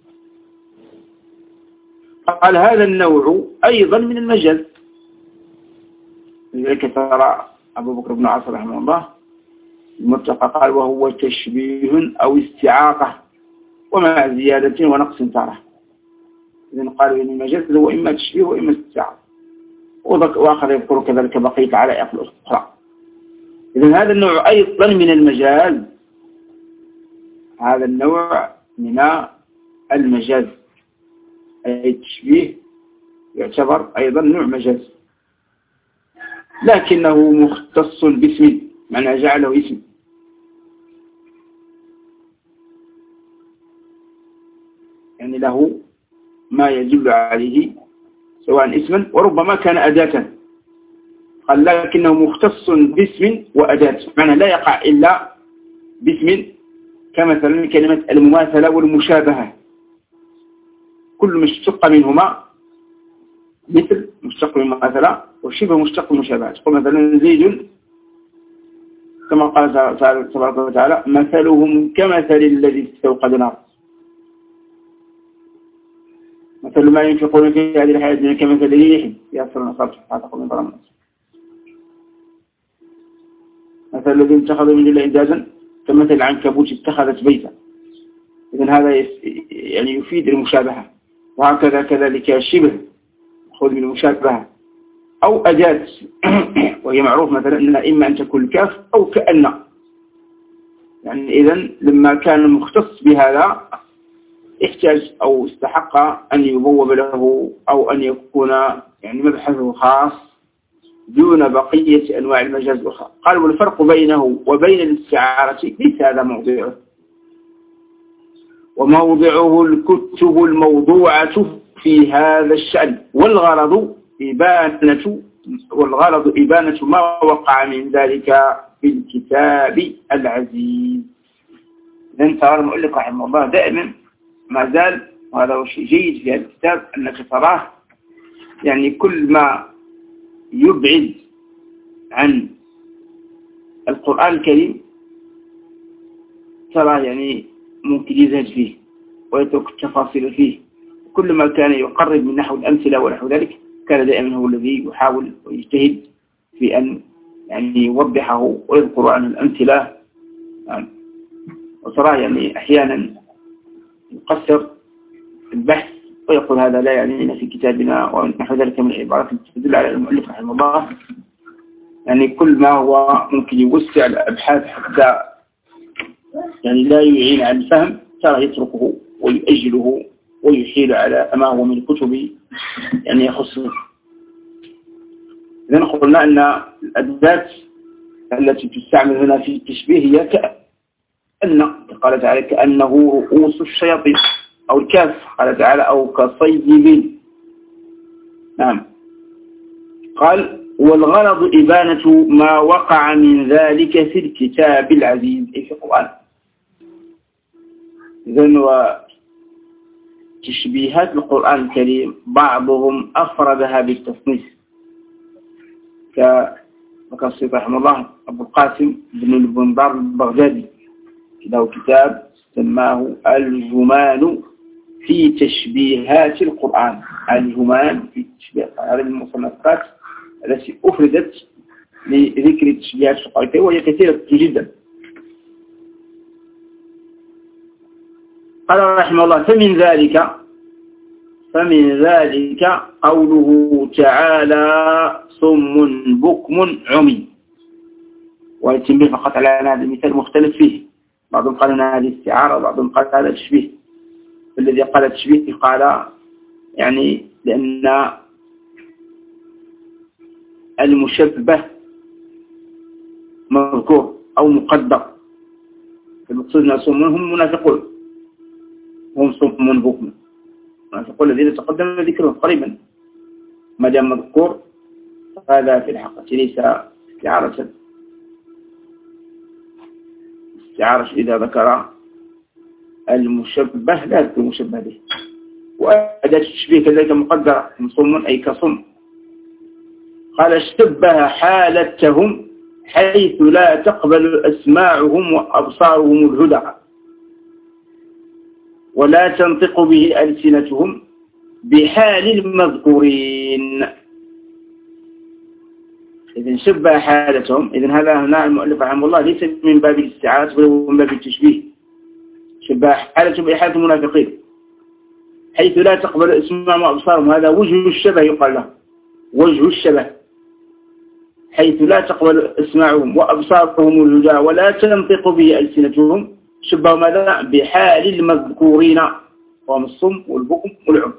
قال هذا النوع أيضا من المجاز. لذلك ترى أبو بكر بن عاص رحمه الله المتقى قال وهو تشبيه أو استعاقة ومع زيادة ونقص تاره. إذن قالوا إن المجاز هو إما تشبيه وإما استعاقة، وآخر يذكر كذلك بقية علائق الأخرى. إذن هذا النوع أيضا من المجاز، هذا النوع من المجاز، أي التشبيه يعتبر أيضا نوع مجاز، لكنه مختص باسم، معنى جعله اسم. يعني له ما يدل عليه سواء اسما وربما كان أداة، قال لكنه مختص باسم وأداة، معنى لا يقع إلا باسم، كمثلا كلمة المماثلة والمشابهة، كل مشتق منهما مثل مشتق من المماثلة وشبه مشتق من المشابهة. تقول مثلا زيد كما قال تبارك وتعالى مثلهم كمثل الذي استوقد نار، مثل ما ينفقون في هذه الحياة الدنيا كمثل ريح يأثر نصاب حتى من ظلام الناس، مثل الذي اتخذوا من الله إندازا كمثل العنكبوت اتخذت بيتا. إذن هذا يعني يفيد المشابهة. وهكذا كذلك الشبه خذ من المشابهة أو أداة وهي معروف مثلا أنها إما أن تكون كاف أو كأن. يعني إذن لما كان مختص بهذا احتاج أو استحق أن يبوب له أو أن يكون يعني مبحثه خاص دون بقية أنواع المجاز الأخرى. قال والفرق بينه وبين الاستعارة ليس هذا موضوعه، وموضعه الكتب الموضوعة في هذا الشأن، والغرض إبانة والغرض إبانة ما وقع من ذلك في الكتاب العزيز. إذن ترى المؤلف رحمه الله دائما ما زال، وهذا هو شيء جيد في هذا الكتاب، أنك تراه يعني كل ما يبعد عن القرآن الكريم ترى يعني ممكن يزهد فيه ويترك التفاصيل فيه. كل ما كان يقرب من نحو الأمثلة ونحو ذلك كان دائما هو الذي يحاول ويجتهد في أن يعني يوضحه ويذكر عنه الأمثلة. يعني وترى يعني أحيانا يقصر البحث ويقول هذا لا يعنينا في كتابنا ونحو ذلك من العبارات التي تدل على المؤلف رحمه الله. يعني كل ما هو ممكن يوسع الأبحاث حتى يعني لا يعين عن الفهم ترى يتركه ويؤجله ويحيل على ما هو من الكتب يعني يخصه. إذن قلنا أن الأداة التي تستعمل هنا في التشبيه هي كأن، قال تعالى كأنه رؤوس الشياطين، أو الكاف قال تعالى أو كصيب. نعم. قال والغرض إبانة ما وقع من ذلك في الكتاب العزيز، أي في القرآن. إذن وتشبيهات القرآن الكريم بعضهم أفردها بالتصنيف، كالصيب رحمه الله أبو القاسم بن البندار البغدادي له كتاب سماه الجمان في تشبيهات القرآن. الجمان في تشبيهات هذه المصنفات التي أفردت لذكر التشبيهات القرآنية وهي كثيرة جدا. قال رحمه الله فمن ذلك فمن ذلك قوله تعالى صم بكم عمي. والتنبيه فقط على هذا المثال مختلف فيه، بعضهم قال أن هذه استعارة وبعضهم قال هذا تشبيه. الذي قال تشبيه قال يعني لأن المشبه مذكور أو مقدر، المقصود أن هم منافقون، هم صم بكم، المنافقون الذين تقدم ذكرهم قريبا ما دام مذكور هذا في الحقيقة ليس استعارة. استعارة إذا ذكر المشبه لا يذكر المشبه به. وأداة التشبيه كذلك مقدرة مصم أي كصم. قال شبه حالتهم حيث لا تقبل أسماعهم وأبصارهم الهدى ولا تنطق به ألسنتهم بحال المذكورين. إذن شبه حالتهم. إذن هذا هنا المؤلف رحمه الله ليس من باب الاستعارة بل من باب التشبيه. شبه حالتهم بحالة المنافقين حيث لا تقبل أسماعهم وأبصارهم. هذا وجه الشبه يقال له، وجه الشبه، حيث لا تقبل أسماعهم وأبصارهم الهدى ولا تنطق به ألسنتهم. شبه ماذا؟ بحال المذكورين وهم الصم والبكم والعم.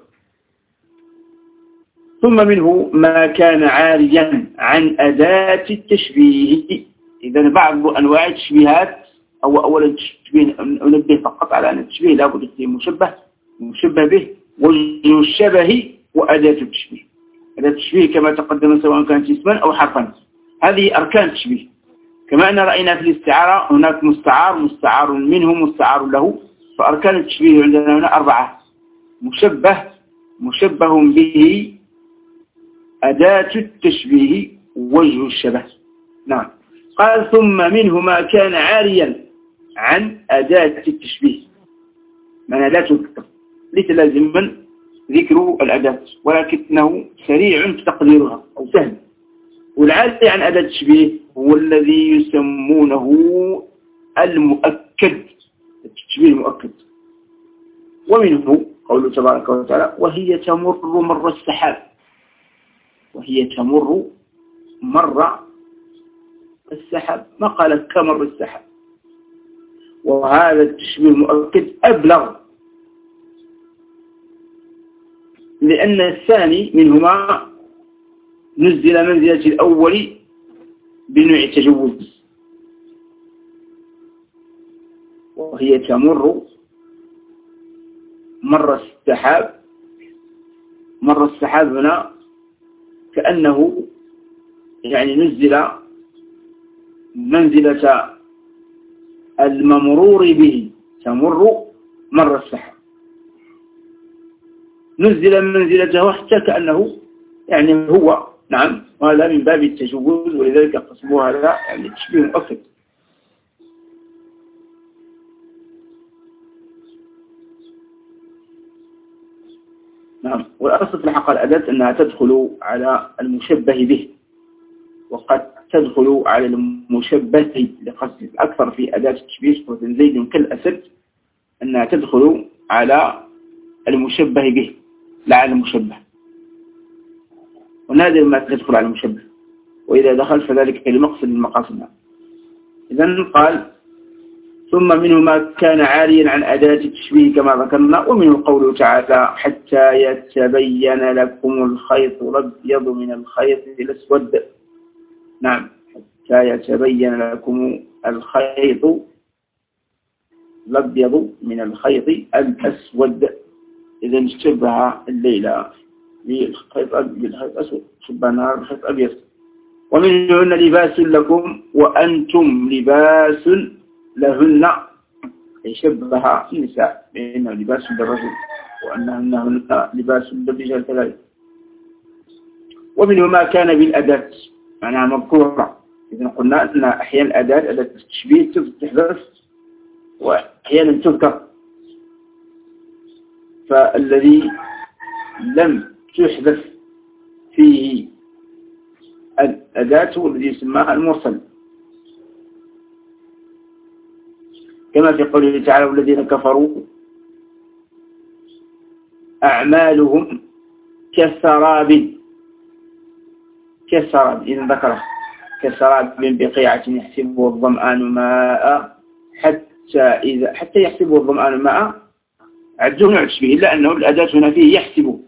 ثم منه ما كان عاريا عن أداة التشبيه. إذا بعض أنواع التشبيهات أو أولا التشبيه ننبه فقط على أن التشبيه لا بد فيه مشبه مشبه به وجه الشبه وأداة التشبيه. أداة التشبيه كما تقدم سواء كانت اسما أو حرفا، هذه أركان التشبيه. كما أن رأينا في الاستعارة هناك مستعار مستعار منه مستعار له. فأركان التشبيه عندنا هنا أربعة: مشبه، مشبه به، أداة التشبيه، وجه الشبه. نعم. قال ثم منه ما كان عاريا عن أداة التشبيه. من لا تذكر ليس لازما ذكر الأداة ولكنه سريع في تقديرها أو سهل. والعاري عن أداة التشبيه هو الذي يسمونه المؤكد، التشبيه المؤكد. ومنه قوله تبارك وتعالى وهي تمر مر السحاب. وهي تمر مر السحاب، ما قال كمر السحاب. وهذا التشبيه المؤكد أبلغ، لأن الثاني منهما نزل منزلة الأول بنوع التجوز. وهي تمر مر السحاب. مر السحاب هنا كأنه يعني نزل منزلة الممرور به. تمر مر السحاب نزل منزلته حتى كأنه يعني هو. نعم. وهذا من باب التجوز ولذلك قسموه هذا يعني تشبيه مؤكد. نعم. والأصل في الحقيقة الأداة أنها تدخل على المشبه به وقد تدخل على المشبه لقصد الأكثر في أداة التشبيه زيد كالأسد أنها تدخل على المشبه به لا على المشبه، ونادر ما تدخل على المشبه، وإذا دخل فذلك لمقصد من مقاصدنا. إذن قال ثم منه ما كان عاريا عن أداة التشبيه كما ذكرنا. ومنه قوله تعالى حتى يتبين لكم الخيط الأبيض من الخيط الأسود. نعم. حتى يتبين لكم الخيط الأبيض من الخيط الأسود. إذا شبه الليل بالخيط الأسود، شبه النهار بالخيط الأبيض. ومنهن لباس لكم وأنتم لباس لهن. يشبه النساء بأنه لباس للرجل وأنهن لباس للرجال كذلك. ومنه ما كان بالأداة معناها مذكورة. إذن قلنا أن أحيانا الأداة أداة التشبيه تحذف وأحيانا تذكر. فالذي لم تحذف فيه الأداة والذي يسمى المرسل، كما في قوله تعالى والذين كفروا أعمالهم كسراب. كسراب إذن ذكره كسراب بقيعة يحسبه الظمآن ماء حتى إذا حتى يحسبه الظمآن ماء عدوه نوع تشبيه، إلا أنه الأداة هنا فيه يحسبه.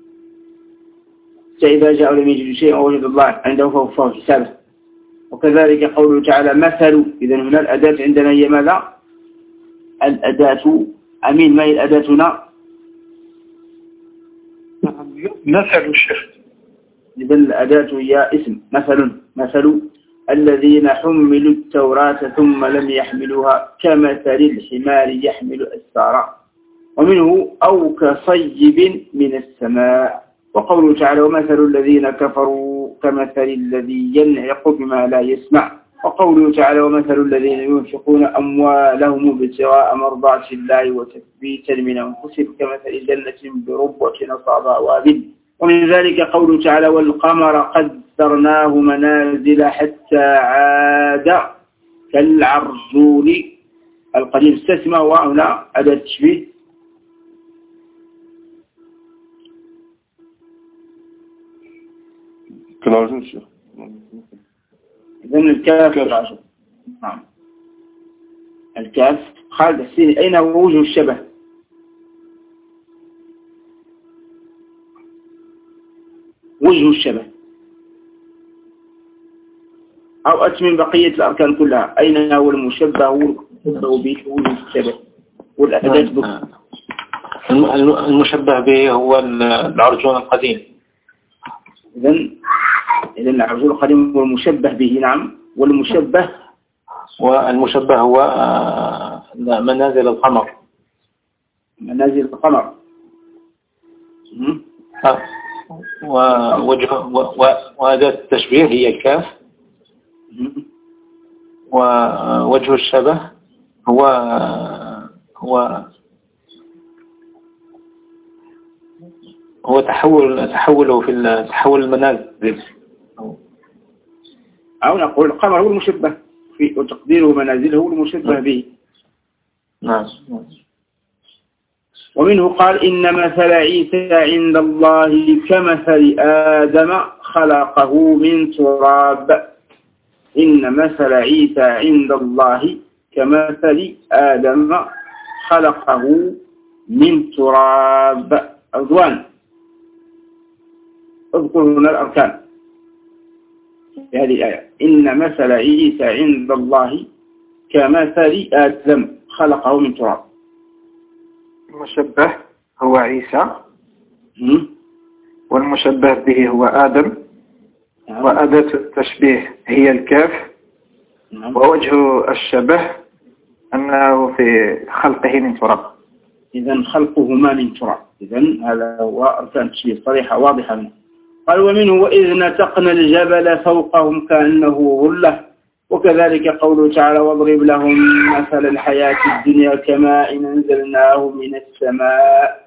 فإذا جاءوا لم يجدوا شيئا ووجد الله عنده فوفاه حسابه. وكذلك قوله تعالى مثل. إذن هنا الأداة عندنا هي ماذا؟ الأداة أمين. ما هي الأداة هنا؟ مثل الشيخ. إذا الأداة هي اسم. مثل مثل الذين حملوا التوراة ثم لم يحملوها كمثل الحمار يحمل أسفارا. ومنه أو كصيب من السماء. وقوله تعالى ومثل الذين كفروا كمثل الذي ينعق بما لا يسمع. وقوله تعالى ومثل الذين ينفقون أموالهم ابتغاء مرضات الله وتثبيتا من أنفسهم كمثل جنة بربوة أصابها وابل. ومن ذلك قوله تعالى والقمر قدرناه منازل حتى عاد كالعرجون القديم. استثنى وهنا أداة تشبيه. كالعرجون شيخ. إذن الكاف كالعرجون. نعم. الكاف. خالد السيني أين هو وجه الشبه؟ وجه الشبه أو أتمن بقية الأركان كلها. أين هو المشبه به وجه الشبه والأداة بك؟ المشبه به هو العرجون القديم. إذن إذن العرجون القديم هو المشبه به. نعم. والمشبه والمشبه هو منازل القمر. منازل القمر. ووجه وأداة التشبيه هي الكاف. ووجه الشبه هو هو هو تحول تحوله في تحول المنازل. أو نقول القمر هو المشبه في وتقديره منازله هو المشبه به. نعم. ومنه قال إن مثل عيسى عند الله كمثل آدم خلقه من تراب. إن مثل عيسى عند الله كمثل آدم خلقه من تراب. أرضوان اذكر هنا الأركان في هذه الآية. إن مثل عيسى عند الله كمثل آدم خلقه من تراب. المشبه هو عيسى والمشبه به هو آدم. وأداة التشبيه هي الكاف. ووجه الشبه أنه في خلقه من تراب. إذن خلقهما من تراب. إذن هذا هو أركان التشبيه صريحة واضحة منه. قال ومنه وإذ نتقنا الجبل فوقهم كأنه ظلة. وكذلك قوله تعالى واضرب لهم مثل الحياة الدنيا كماء أنزلناه من السماء.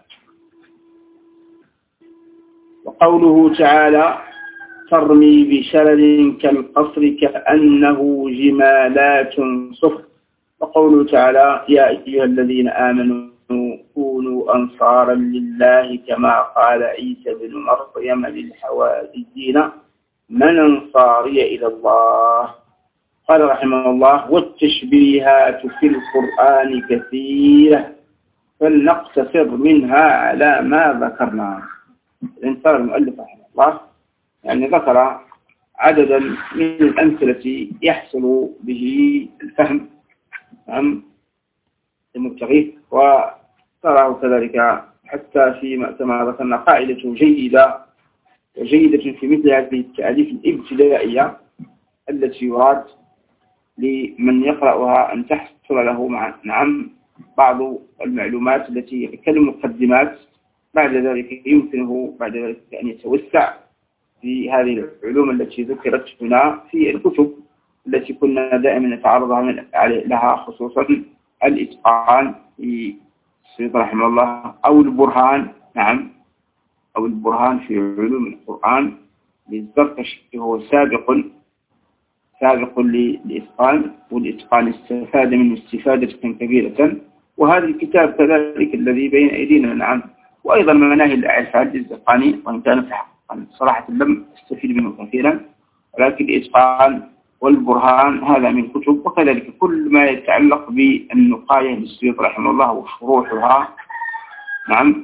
وقوله تعالى ترمي بشرر كالقصر كأنه جمالات صفر. وقوله تعالى يا أيها الذين آمنوا كونوا أنصارا لله كما قال عيسى بن مريم للحواريين من أنصاري إلى الله. قال رحمه الله والتشبيهات في القرآن كثيرة فلنقتصر منها على ما ذكرنا. الإنسان المؤلف رحمه الله يعني ذكر عددا من الأمثلة يحصل به الفهم عن المبتغي. وتراه كذلك حتى في كما ذكرنا قاعدة جيدة وجيدة في مثل هذه التأليف الابتدائية التي يراد لمن يقرأها أن تحصل له مع نعم بعض المعلومات التي كالمقدمات. بعد ذلك يمكنه بعد ذلك أن يتوسع في هذه العلوم التي ذكرت هنا في الكتب التي كنا دائما نتعرض لها خصوصا الإتقان في السيد رحمه الله أو البرهان. نعم أو البرهان في علوم القرآن للزركشي هو سابق سابق للإتقان. والإتقان استفاد منه استفادة كبيرة. وهذا الكتاب كذلك الذي بين أيدينا. نعم. وأيضا مناهل الإعفاد الزقاني وإن كان تحققا صراحة لم استفيد منه كثيرا ولكن الإتقان والبرهان هذا من كتب. وكذلك كل ما يتعلق بالنقاية للسيوط رحمه الله وشروحها. نعم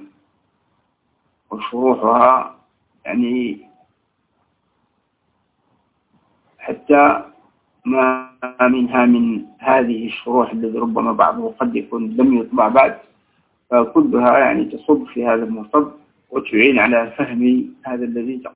وشروحها يعني حتى ما منها من هذه الشروح الذي ربما بعضه قد يكون لم يطبع بعد فكلها يعني تصب في هذا المصب وتعين على فهم هذا الذي